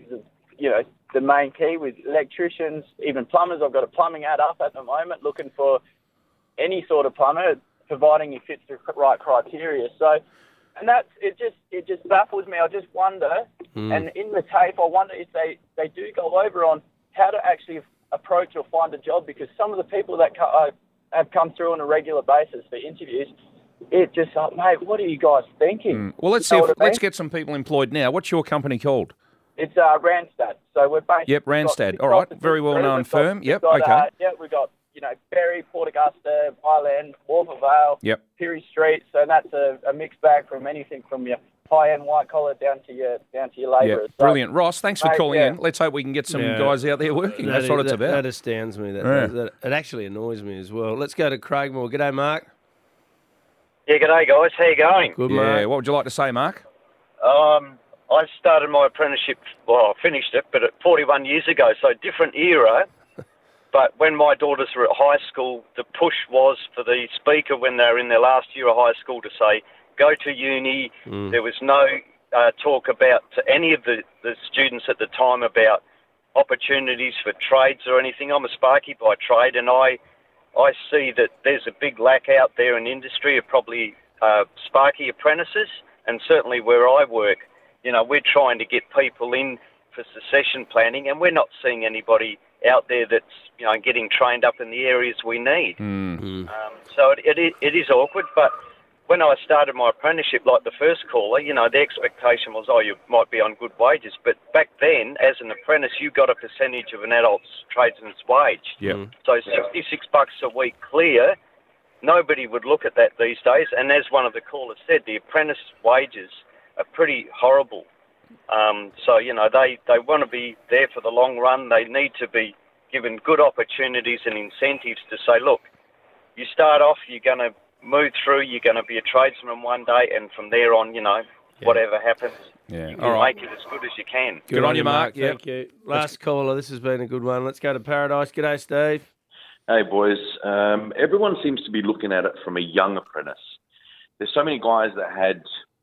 the main key with electricians, even plumbers. I've got a plumbing ad up at the moment looking for any sort of plumber, providing he fits the right criteria. So, and that's it. Just baffles me. I just wonder, and in the tape, I wonder if they do go over on how to actually approach or find a job, because some of the people that have come through on a regular basis for interviews, it just like, mate, what are you guys thinking? Well, let's see. Let's get some people employed now. What's your company called? It's Randstad. So we're based. Yep, Randstad. All right, very well known firm. Yep, okay. We've got Berry, Port Augusta, Island, Wharfa Vale, yep, Pirie Street. So that's a mixed bag from anything from your high-end white collar down to your labourers. Yeah, brilliant. Ross, thanks for calling in. Let's hope we can get some guys out there working. That's what it's about. That astounds me. That it actually annoys me as well. Let's go to Craigmore. G'day, Mark. Yeah, g'day guys. How you going? Good, mate. What would you like to say, Mark? I started my apprenticeship, well, I finished it, but at 41 years ago, so different era. But when my daughters were at high school, the push was for the speaker when they were in their last year of high school to say, go to uni. There was no talk about to any of the students at the time about opportunities for trades or anything. I'm a Sparky by trade, and I see that there's a big lack out there in industry of probably Sparky apprentices, and certainly where I work, you know, we're trying to get people in for succession planning, and we're not seeing anybody out there that's, you know, getting trained up in the areas we need. So it is awkward, but when I started my apprenticeship, like the first caller, you know, the expectation was, oh, you might be on good wages. But back then, as an apprentice, you got a percentage of an adult's tradesman's wage. Yeah. So $66 a week clear, nobody would look at that these days. And as one of the callers said, the apprentice wages are pretty horrible. So, you know, they want to be there for the long run. They need to be given good opportunities and incentives to say, look, you start off, you're going to move through, you're going to be a tradesman one day, and from there on, you know, whatever happens, you can make it as good as you can. Good on you, Mark. Thank you. Last caller, this has been a good one. Let's go to Paradise. G'day, Steve. Hey, boys. Everyone seems to be looking at it from a young apprentice. There's so many guys that had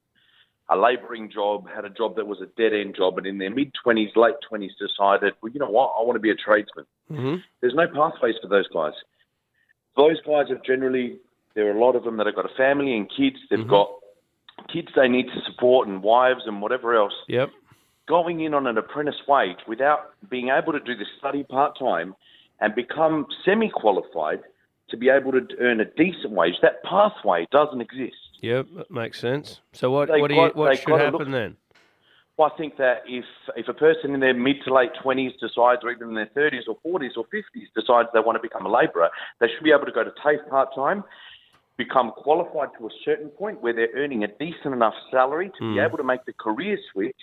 a labouring job, had a job that was a dead-end job, and in their mid-20s, late 20s decided, well, you know what, I want to be a tradesman. There's no pathways for those guys. Those guys have generally, there are a lot of them that have got a family and kids. They've got kids they need to support and wives and whatever else. Yep. Going in on an apprentice wage without being able to do the study part-time and become semi-qualified to be able to earn a decent wage, that pathway doesn't exist. Yep, that makes sense. So what They should gotta happen look- then? Well, I think that if a person in their mid to late 20s decides, or even in their 30s or 40s or 50s decides they want to become a labourer, they should be able to go to TAFE part-time, become qualified to a certain point where they're earning a decent enough salary to be able to make the career switch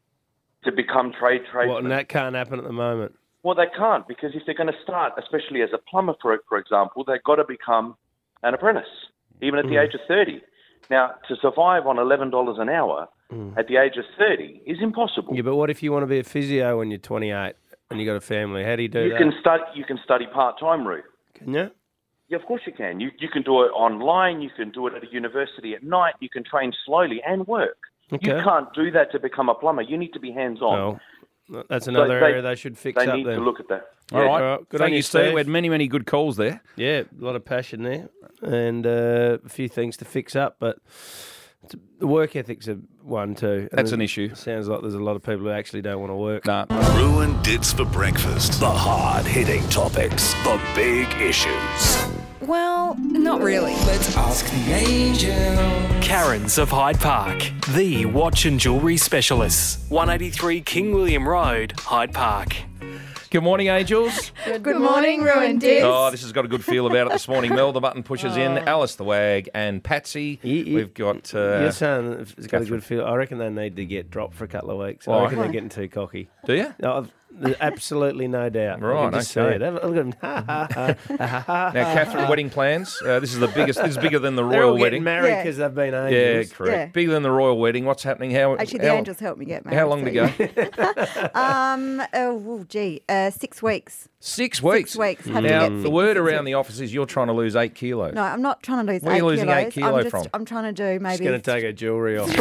to become tradesmen. Well, and that can't happen at the moment. Well, they can't, because if they're going to start, especially as a plumber, for example, they've got to become an apprentice, even at the age of 30. Now, to survive on $11 an hour at the age of 30 is impossible. Yeah, but what if you want to be a physio when you're 28 and you got a family? How do you do that? You can study part-time, Ruth. Can you? Yeah, of course you can. You can do it online. You can do it at a university at night. You can train slowly and work. Okay. You can't do that to become a plumber. You need to be hands-on. Well, that's another area they should fix up They need then. to look at that. All right. Good Thank on you, Steve. Steve. We had many good calls there. Yeah, a lot of passion there, and a few things to fix up, but the work ethic's a one too. And That's an issue. It sounds like there's a lot of people who actually don't want to work. Nah. Ruined Dits for breakfast. The hard-hitting topics. The big issues. Well, not really. Let's ask the angel. Karen's of Hyde Park, the watch and jewellery specialists. 183 King William Road, Hyde Park. Good morning, Angels. Good morning, Ruined Dits. Oh, this has got a good feel about it this morning. Mel, the button pushes in. Alice, the wag, and Patsy. We've got... Your son has got a good feel. I reckon they need to get dropped for a couple of weeks. Why? I reckon they're getting too cocky. Do you? No, there's absolutely no doubt. Right, I can just see okay. it. Have a look at them. Now, Catherine, wedding plans. This is the biggest. This is bigger than the They're royal all wedding. getting married because they've been angels. Yeah, correct. Yeah. Bigger than the royal wedding. What's happening? Actually, the angels helped me get married. How long to go? 6 weeks. 6 weeks. 6 weeks. Have to Now, get the word around the office is you're trying to lose 8 kilos. No, I'm not trying to lose Where are you 8 losing kilos. 8 kilo from? I'm trying to do maybe... She's going to take her jewellery off.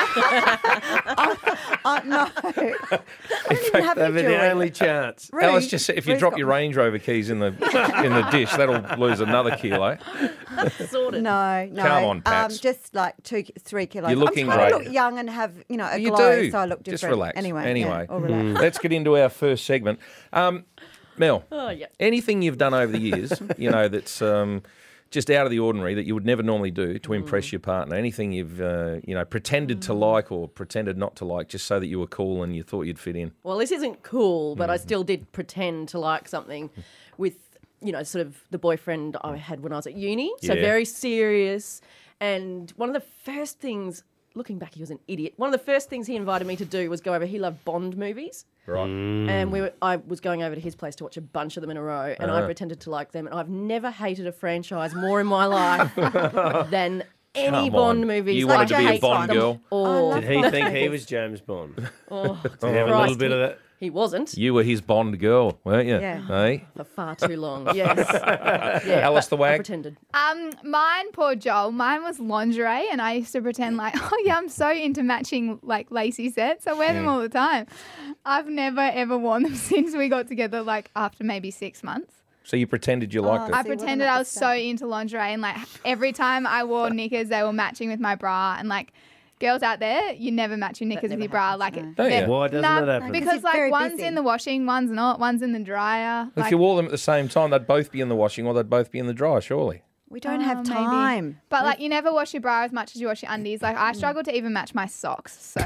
No. In fact, that'd be the only chance. Alice just said if you drop your Range Rover keys in the dish, that'll lose another kilo. No. Come on, Pats. Just like 2-3 kilos. You're looking I'm trying great. to look young and have, a You glow do. so I look different. Just relax. Anyway. Yeah, all Mm. relax. Let's get into our first segment. Mel, anything you've done over the years, that's just out of the ordinary that you would never normally do to impress your partner? Anything you've, pretended to like or pretended not to like just so that you were cool and you thought you'd fit in? Well, this isn't cool, but I still did pretend to like something with, sort of the boyfriend I had when I was at uni. So Yeah. very serious. And one of the first things, looking back, he was an idiot. One of the first things he invited me to do was go over. He loved Bond movies. Right. And I was going over to his place to watch a bunch of them in a row, and I pretended to like them. And I've never hated a franchise more in my life than any Come Bond on. movies. You Like, wanted to be a hates Bond them girl? all. Did he think he was James Bond? Oh, Did he have a little bit of that? He wasn't. You were his Bond girl, weren't you? Yeah. Hey? For far too long. Yes. Yeah, Alice the I Wag? pretended. Mine, poor Joel, mine was lingerie, and I used to pretend like, oh yeah, I'm so into matching like lacy sets. I wear them all the time. I've never ever worn them since we got together, like after maybe 6 months. So you pretended you liked I it? pretended I was so into lingerie, and like every time I wore knickers, they were matching with my bra, and like. Girls out there, you never match your knickers with your bra. Like, Don't you? Why doesn't that happen? Because like one's in the washing, one's not, one's in the dryer. If you wore them at the same time, they'd both be in the washing or they'd both be in the dryer, surely. We don't have maybe. time. But like you never wash your bra as much as you wash your undies. Like I struggle to even match my socks. So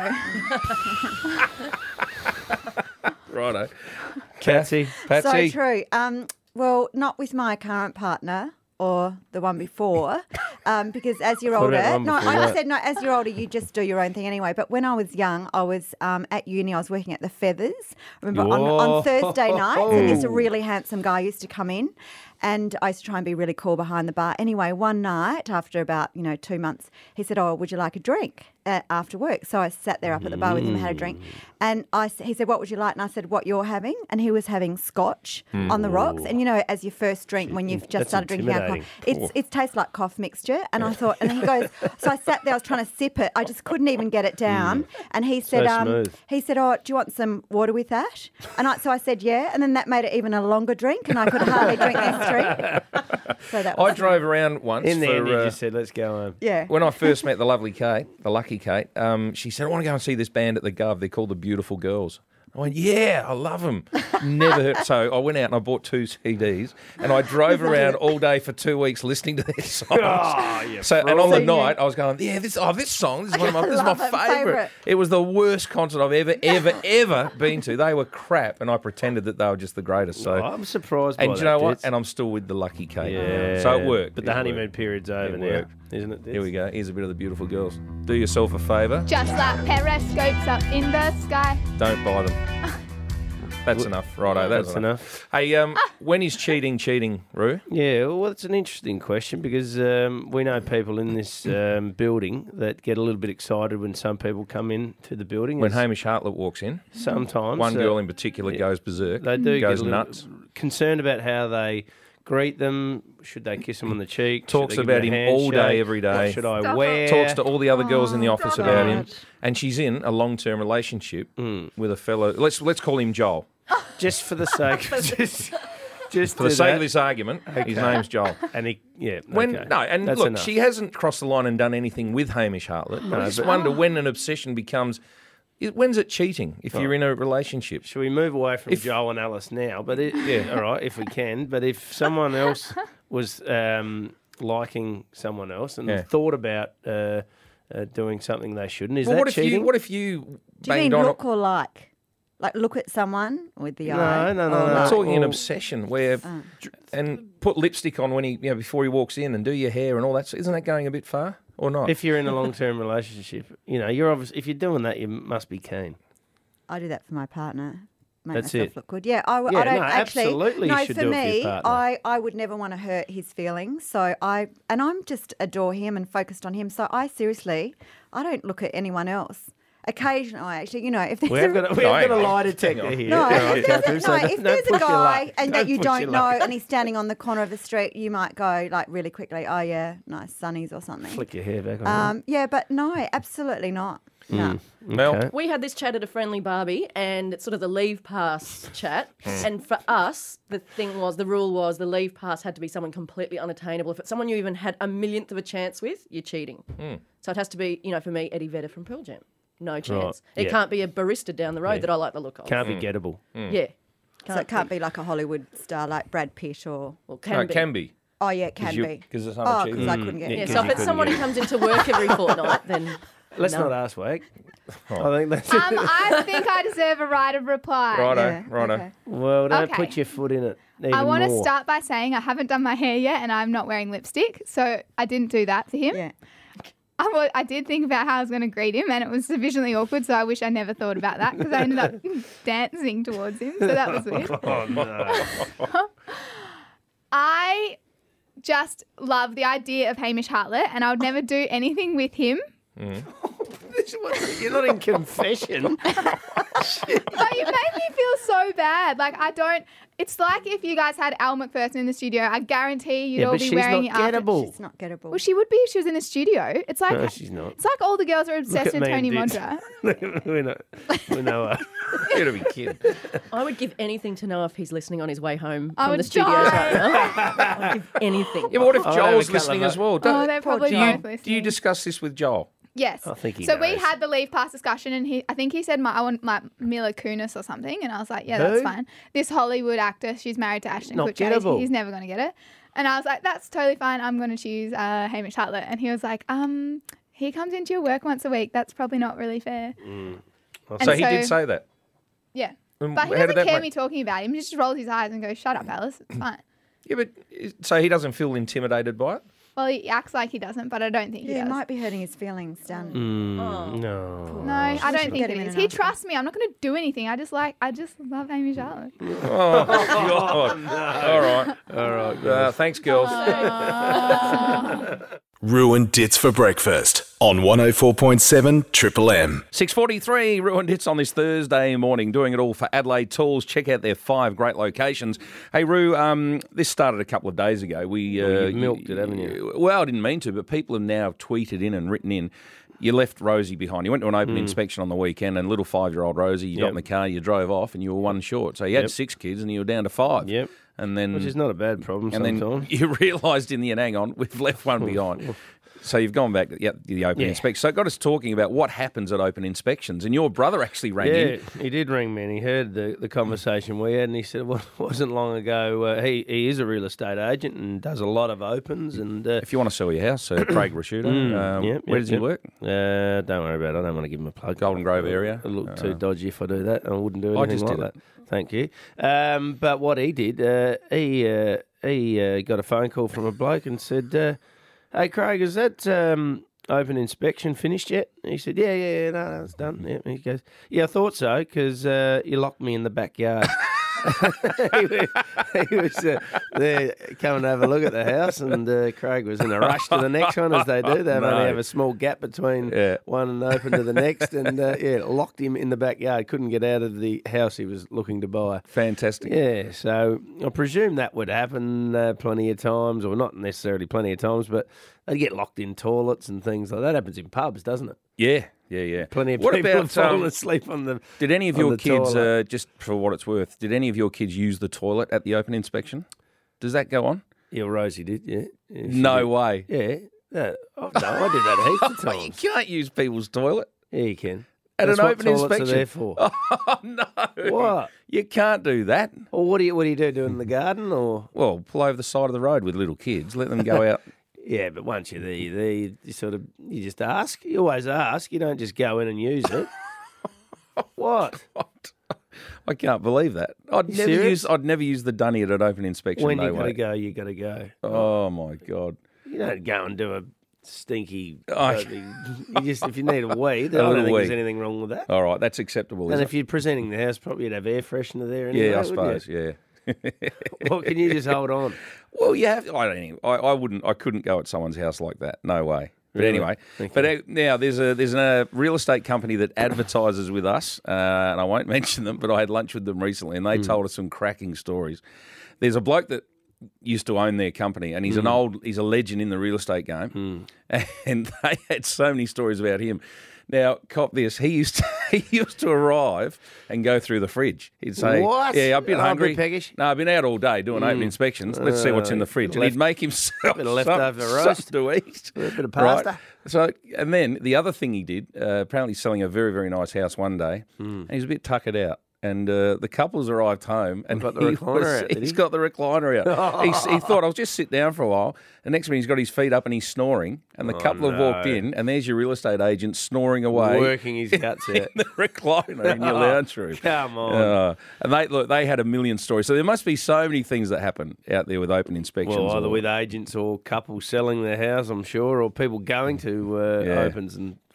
Righto. Patsy. So true. Well, not with my current partner or the one before, because as you're What older, about one no, before I that? said no. As you're older, you just do your own thing anyway. But when I was young, I was at uni. I was working at the Feathers. I remember on Thursday nights, and this really handsome guy used to come in, and I used to try and be really cool behind the bar. Anyway, one night after about 2 months, he said, "Oh, would you like a drink after work?" So I sat there up at the bar with him, had a drink, and he said, "What would you like?" And I said, "What you're having?" And he was having scotch on the rocks, and as your first drink when you've just That's started drinking alcohol, intimidating. it tastes like cough mixture. And I thought, and he goes, so I sat there, I was trying to sip it, I just couldn't even get it down. And he said, smooth. "Oh, do you want some water with that?" And so I said, "Yeah." And then that made it even a longer drink, and I could hardly drink this drink. So that was I drove around once. In the for, end, you just said, let's go home. Yeah. When I first met the lovely Kate, the lucky Kate, she said, "I want to go and see this band at the Gov. They're called the Beautiful Girls." I went, "Yeah, I love them." Never heard. So I went out and I bought 2 CDs and I drove around all day for 2 weeks listening to their songs. And on the night I was going, "Yeah, this song, this is my favourite." It was the worst concert I've ever been to. They were crap, and I pretended that they were just the greatest. So I'm surprised by And that, do you know what? Dits. And I'm still with the lucky Kate. Yeah. Now. So it worked. But the It honeymoon worked. period's over It now, worked. isn't it? Dits? Here we go. Here's a bit of the Beautiful Girls. Do yourself a favour. just like periscopes up in the sky. Don't buy them. That's enough. Righto, that's enough. Hey, when is cheating, Roo? Yeah, well, it's an interesting question because we know people in this building that get a little bit excited when some people come in to the building. When It's- Hamish Hartlett walks in, sometimes one girl in particular goes berserk. They do goes get a little nuts. concerned about how they greet them. Should they kiss them on the cheek? Talks Should they about give him them a all day, handshake? every day. What should I wear? Talks to all the other girls in the office stop about it. him, and she's in a long-term relationship with a fellow. Let's call him Joel. Just for the sake, just For the do sake that. of this argument, his Okay. name's Joel. And he, yeah, When okay. no, and That's look, enough. she hasn't crossed the line and done anything with Hamish Hartlett. No, I just but- wonder when an obsession becomes. When's it cheating if you're in a relationship? Should we move away from Joel and Alice now? But yeah, all right, if we can. But if someone else was liking someone else and Yeah. thought about doing something they shouldn't, is Well, that what if cheating? you Do you banged mean on? look or like? Like look at someone with the eye? no, or no. I'm like? talking an obsession where, and put lipstick on when before he walks in and do your hair and all that. Isn't that going a bit far or not? If you're in a long-term relationship, you're obviously, if you're doing that, you must be keen. I do that for my partner. Make That's myself it. look good. Yeah, I don't no, actually. absolutely you No, should for do it for your me, partner. I would never want to hurt his feelings. So I'm just adore him and focused on him. So I don't look at anyone else. Occasionally, actually, if there's We have got a lie detector here. No, All right, if there's, Catherine, so if don't there's a push your guy luck. and that you push don't your know luck. and he's standing on the corner of the street, you might go like really quickly, "Oh yeah, nice sunnies" or something. Flick your hair back on. Yeah, but no, absolutely not. No. Okay. We had this chat at a friendly Barbie, and it's sort of the leave pass chat. And for us, the rule was the leave pass had to be someone completely unattainable. If it's someone you even had a millionth of a chance with, you're cheating. So it has to be, for me, Eddie Vedder from Pearl Jam. No chance. It yeah. can't be a barista down the road Yeah. that I like the look of. Can't be gettable. Yeah. So it can't be like a Hollywood star like Brad Pitt or. Well, No, it can be. Oh yeah, it can be. Because it's Oh, unachievable. because I couldn't get. Yeah, Yeah, 'cause so if you it's couldn't someone get who comes into work every fortnight, then Let's no. not ask, Wag. Oh. I think that's I think I deserve a right of reply. Righto. Okay. Well, don't Okay. put your foot in it. Even I want to more. start by saying I haven't done my hair yet and I'm not wearing lipstick, so I didn't do that to him. Yeah. I did think about how I was going to greet him and it was sufficiently awkward, so I wish I never thought about that because I ended up dancing towards him, so that was weird. Oh, no. I just love the idea of Hamish Hartlett, and I would never do anything with him. You're not in confession. But you made me feel so bad. Like, I don't. It's like if you guys had Al McPherson in the studio. I guarantee you'd all be wearing it after. She's not gettable. Well, she would be if she was in the studio. It's like No, she's not. It's like all the girls are obsessed Look with at me Tony and Mondra. we know her. You gotta be kidding. I would give anything to know if he's listening on his way home I from the would studios die. right now. I'd give anything. Yeah, but what if I'll have a Joel's couple listening of as well? Oh, they're probably do both you, listening. do you discuss this with Joel? Yes. I think he so we knows. had the leave pass discussion, and I think he said I want my Mila Kunis or something, and I was like, yeah, that's Who? fine. This Hollywood actor, she's married to Ashton Not Kutcher. gettable. He's never going to get it. And I was like, that's totally fine. I'm going to choose Hamish Hartlett. And he was like, he comes into your work once a week. That's probably not really fair. And So he did say that. Yeah. And But he how did doesn't that care make- me talking about him. He just rolls his eyes and goes, shut up, Alice. It's fine. Yeah, but so he doesn't feel intimidated by it? Well, he acts like he doesn't, but I don't think he Yeah, does. it might be hurting his feelings down. No. No, I don't think get it him in is. an He outfit. trusts me. I'm not going to do anything. I just love Hamish Hartlett. Oh, God. All right. Thanks, girls. Ruined Dits for breakfast on 104.7 Triple M. 6:43, Ruined Hits on this Thursday morning, doing it all for Adelaide Tools. Check out their 5 great locations. Hey, Roo, this started a couple of days ago. You've milked it, haven't you? Well, I didn't mean to, but people have now tweeted in and written in. You left Rosie behind. You went to an open inspection on the weekend, and little 5-year-old Rosie, you got in the car, you drove off, and you were one short. So you had 6 kids, and you were down to 5. Yep. And then, Which is not a bad problem and sometimes. then you realised in the end, hang on, we've left one behind. So you've gone back to the open inspection. So it got us talking about what happens at open inspections. And your brother actually rang in. He did ring me and he heard the conversation we had and he said, well, it wasn't long ago, he is a real estate agent and does a lot of opens. And If you want to sell your house, Craig Rashuda, where does he work? Don't worry about it. I don't want to give him a plug. Golden Grove area. It look too dodgy if I do that. I wouldn't do I anything just like did that. Thank you. But what he did, he got a phone call from a bloke and said, hey, Craig, is that open inspection finished yet? And he said, yeah, no, it's done. Yeah. He goes, yeah, I thought so, because you locked me in the backyard. he was there coming to have a look at the house, and Craig was in a rush to the next one, as they do. They only have a small gap between one and open to the next, and locked him in the backyard. Couldn't get out of the house he was looking to buy. Fantastic. Yeah, so I presume that would happen plenty of times, or not necessarily plenty of times, but they get locked in toilets and things like that. Happens in pubs, doesn't it? Yeah. Plenty of What people about, have fallen asleep on the. Did any of on your the kids, toilet. just for what it's worth, did any of your kids use the toilet at the open inspection? Does that go on? Yeah, Rosie did. Yeah. No way. Yeah. No, I did that heaps of times. You can't use people's toilet Yeah, you can. at That's an what open toilets inspection. Are there for. Oh no! What? You can't do that. Or what do you do in the garden or? Well, pull over the side of the road with little kids. Let them go out. Yeah, but once you're there, you just ask. You always ask. You don't just go in and use it. What? I can't believe that. I'd You never serious? use the dunny at an open inspection. When no you got way. to go, you got to go. Oh my God! You don't go and do a stinky. Oh. You just if you need a wee, I A don't little think wee. there's anything wrong with that. All right, that's acceptable. And Is if it? you're presenting the house, probably you'd have air freshener there anyway. Yeah, I wouldn't suppose. you? Yeah. Well, can you just hold on? Well, you have. I don't know. I wouldn't. I couldn't go at someone's house like that. No way. But Really? anyway, Thank now there's a real estate company that advertises with us, and I won't mention them, but I had lunch with them recently, and they told us some cracking stories. There's a bloke that used to own their company, and he's he's a legend in the real estate game, and they had so many stories about him. Now, cop this. He used to arrive and go through the fridge. He'd say, What? "Yeah, I've been Oh, a hungry. bit peckish? No, I've been out all day doing open inspections. Let's see what's in the fridge." And he'd make himself bit of leftover roast. something to eat. A bit of Right? pasta. So, and then the other thing he did, apparently selling a very, very nice house one day, and he's a bit tuckered out. And the couple's arrived home, and Got the recliner out, did he's he? got the recliner out. He thought, I'll just sit down for a while. The next minute, he's got his feet up and he's snoring. And the couple have walked no. in, and there's your real estate agent snoring away. Working his guts in out. the recliner in your lounge room. Come on. And they had a million stories. So there must be so many things that happen out there with open inspections. Well, either or- with agents or couples selling their house, I'm sure, or people going to opens and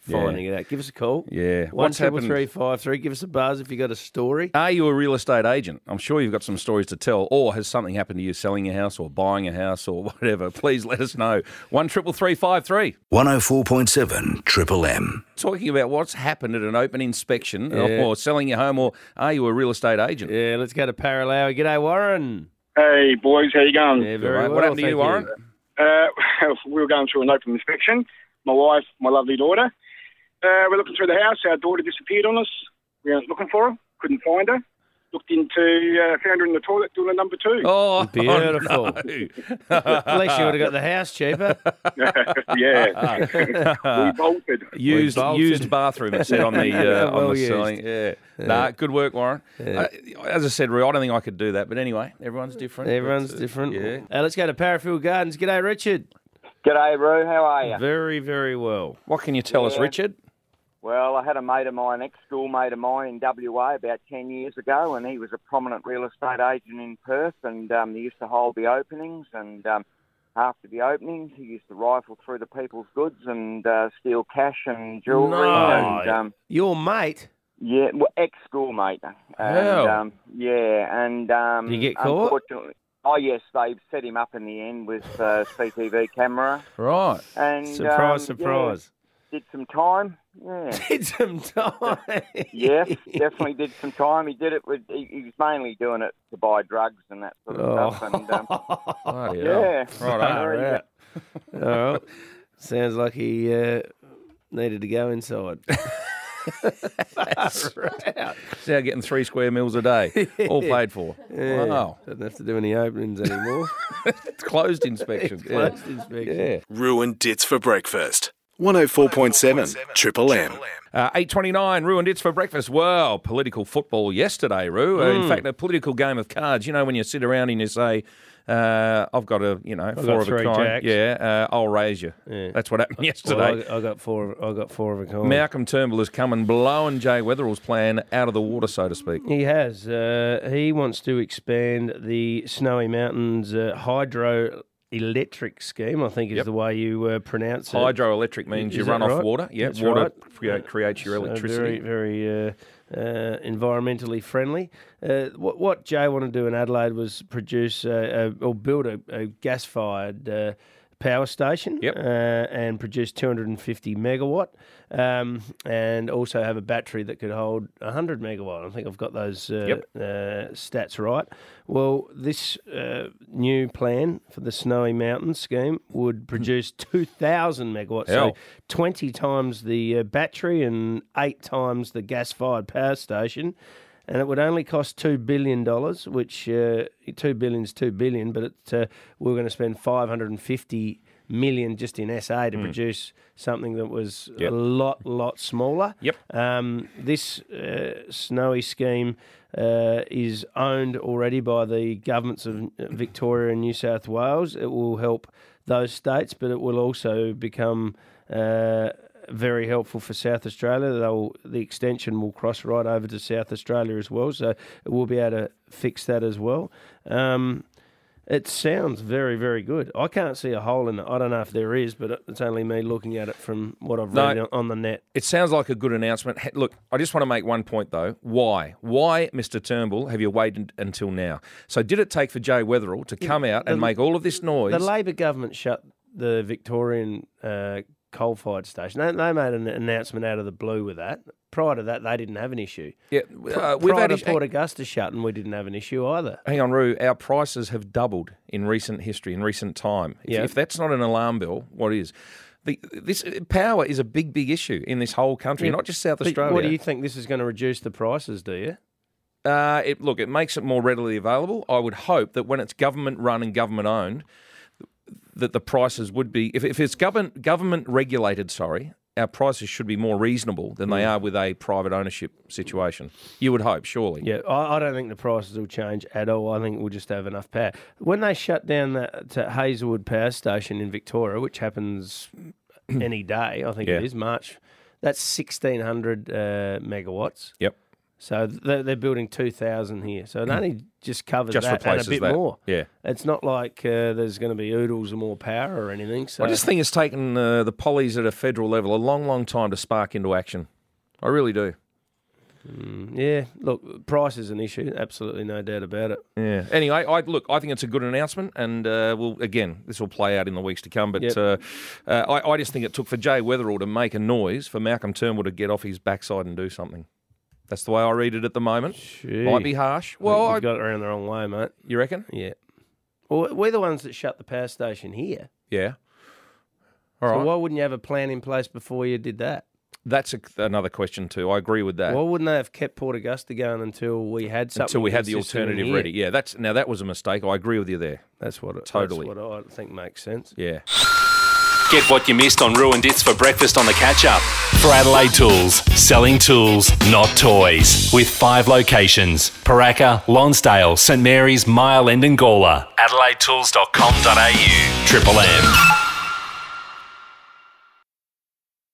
finding it out. Give us a call. Yeah. What's happened? 353. Give us a buzz if you got a story. Are you a real estate agent? I'm sure you've got some stories to tell. Or has something happened to you selling a house or buying a house or whatever? Please let us know. 133353. 104.7 Triple M. Talking about what's happened at an open inspection or selling your home, or are you a real estate agent? Yeah, let's go to Paralowie. G'day, Warren. Hey, boys, how you going? Yeah, very well. What happened to you, Warren? We were going through an open inspection. My wife, my lovely daughter. We're looking through the house. Our daughter disappeared on us. We went looking for her. Couldn't find her. Looked into, found her in the toilet doing a number 2. Oh, beautiful. No. At least you would have got the house cheaper. Yeah. We bolted. Used bathroom, it said on the, on the used. ceiling. Yeah. Nah, good work, Warren. As I said, Roo, I don't think I could do that. But anyway, everyone's different. Everyone's different. Yeah. Let's go to Parafield Gardens. G'day, Richard. G'day, Roo. How are you? Very, very well. What can you tell us, Richard? Well, I had a mate of mine, ex-school mate of mine in WA about 10 years ago, and he was a prominent real estate agent in Perth, and he used to hold the openings, and after the openings, he used to rifle through the people's goods and steal cash and jewellery. No. And, Your mate? Yeah, well, ex-school mate. And, Did you get caught? Unfortunately, oh, yes, they set him up in the end with CCTV camera. Right. And Surprise. Did some time. Yeah. Did some time. Yes, definitely did some time. He did it with. He was mainly doing it to buy drugs and that sort of stuff. And Right. Oh, sounds like he needed to go inside. See how getting 3 square meals a day, all paid for. Yeah. Wow. Doesn't have to do any openings anymore. It's closed inspection. Closed inspection. Yeah. Ruined Dits for breakfast. 104.7 Triple M. 8:29, Roo and Dits for breakfast. Well, political football yesterday, Roo. In fact, a political game of cards. You know, when you sit around and you say, I've got a, four of a kind. Jacks. Yeah, I'll raise you. Yeah. That's what happened yesterday. Well, I got four of a kind. Malcolm Turnbull has come and blown Jay Weatherall's plan out of the water, so to speak. He has. He wants to expand the Snowy Mountains hydroelectric scheme, I think is the way you pronounce it. Hydroelectric means you run off water. Yeah, That's water right. creates your electricity. Very environmentally friendly. What Jay wanted to do in Adelaide was produce or build a gas-fired power station and produce 250 megawatt and also have a battery that could hold 100 megawatt. I think I've got those stats right. Well, this new plan for the Snowy Mountains scheme would produce 2,000 megawatts, so 20 times the battery and 8 times the gas-fired power station. And it would only cost $2 billion, which $2 billion is $2 billion, but we're going to spend $550 million just in SA to produce something that was a lot smaller. This Snowy scheme is owned already by the governments of Victoria and New South Wales. It will help those states, but it will also become very helpful for South Australia. The extension will cross right over to South Australia as well, so we'll be able to fix that as well. It sounds very, very good. I can't see a hole in it. I don't know if there is, but it's only me looking at it from what I've read on the net. It sounds like a good announcement. Hey, look, I just want to make one point, though. Why, Mr. Turnbull, have you waited until now? So did it take for Jay Weatherall to come out and make all of this noise? The Labor government shut the Victorian coal-fired station. They made an announcement out of the blue with that. Prior to that, they didn't have an issue. Yeah, prior to Port Augusta shut, and we didn't have an issue either. Hang on, Roo. Our prices have doubled in recent history, in recent time. If that's not an alarm bell, what is? This power is a big issue in this whole country, not just South Australia. What do you think this is going to reduce the prices, do you? It makes it more readily available. I would hope that when it's government-run and government-owned, that the prices would be, if it's government regulated, our prices should be more reasonable than they are with a private ownership situation. You would hope, surely. Yeah, I don't think the prices will change at all. I think we'll just have enough power. When they shut down that Hazelwood Power Station in Victoria, which happens any day, I think it is, March, that's 1,600 megawatts. Yep. So they're building 2,000 here. So it only just covers Just that and a replaces bit that. more. Yeah. It's not like there's going to be oodles of more power or anything. So I just think it's taken the pollies at a federal level a long, long time to spark into action. I really do. Yeah, look, price is an issue. Absolutely no doubt about it. Yeah. Anyway, I think it's a good announcement, and this will play out in the weeks to come. But Yep. I just think it took for Jay Weatherall to make a noise for Malcolm Turnbull to get off his backside and do something. That's the way I read it at the moment. Might be harsh. Well, you've got it around the wrong way, mate. You reckon? Yeah. Well, we're the ones that shut the power station here. Yeah. All So right. why wouldn't you have a plan in place before you did that? That's another question too. I agree with that. Why wouldn't they have kept Port Augusta going until we had something? Until we had the consistent in alternative here? ready. Yeah, that was a mistake. I agree with you there. That's what Totally. That's what I think makes sense. Yeah. Get what you missed on Ruined Its for breakfast on the catch-up. For Adelaide Tools, selling tools, not toys. With 5 locations: Paraka, Lonsdale, St Mary's, Mile End and Gawler. AdelaideTools.com.au. Triple M.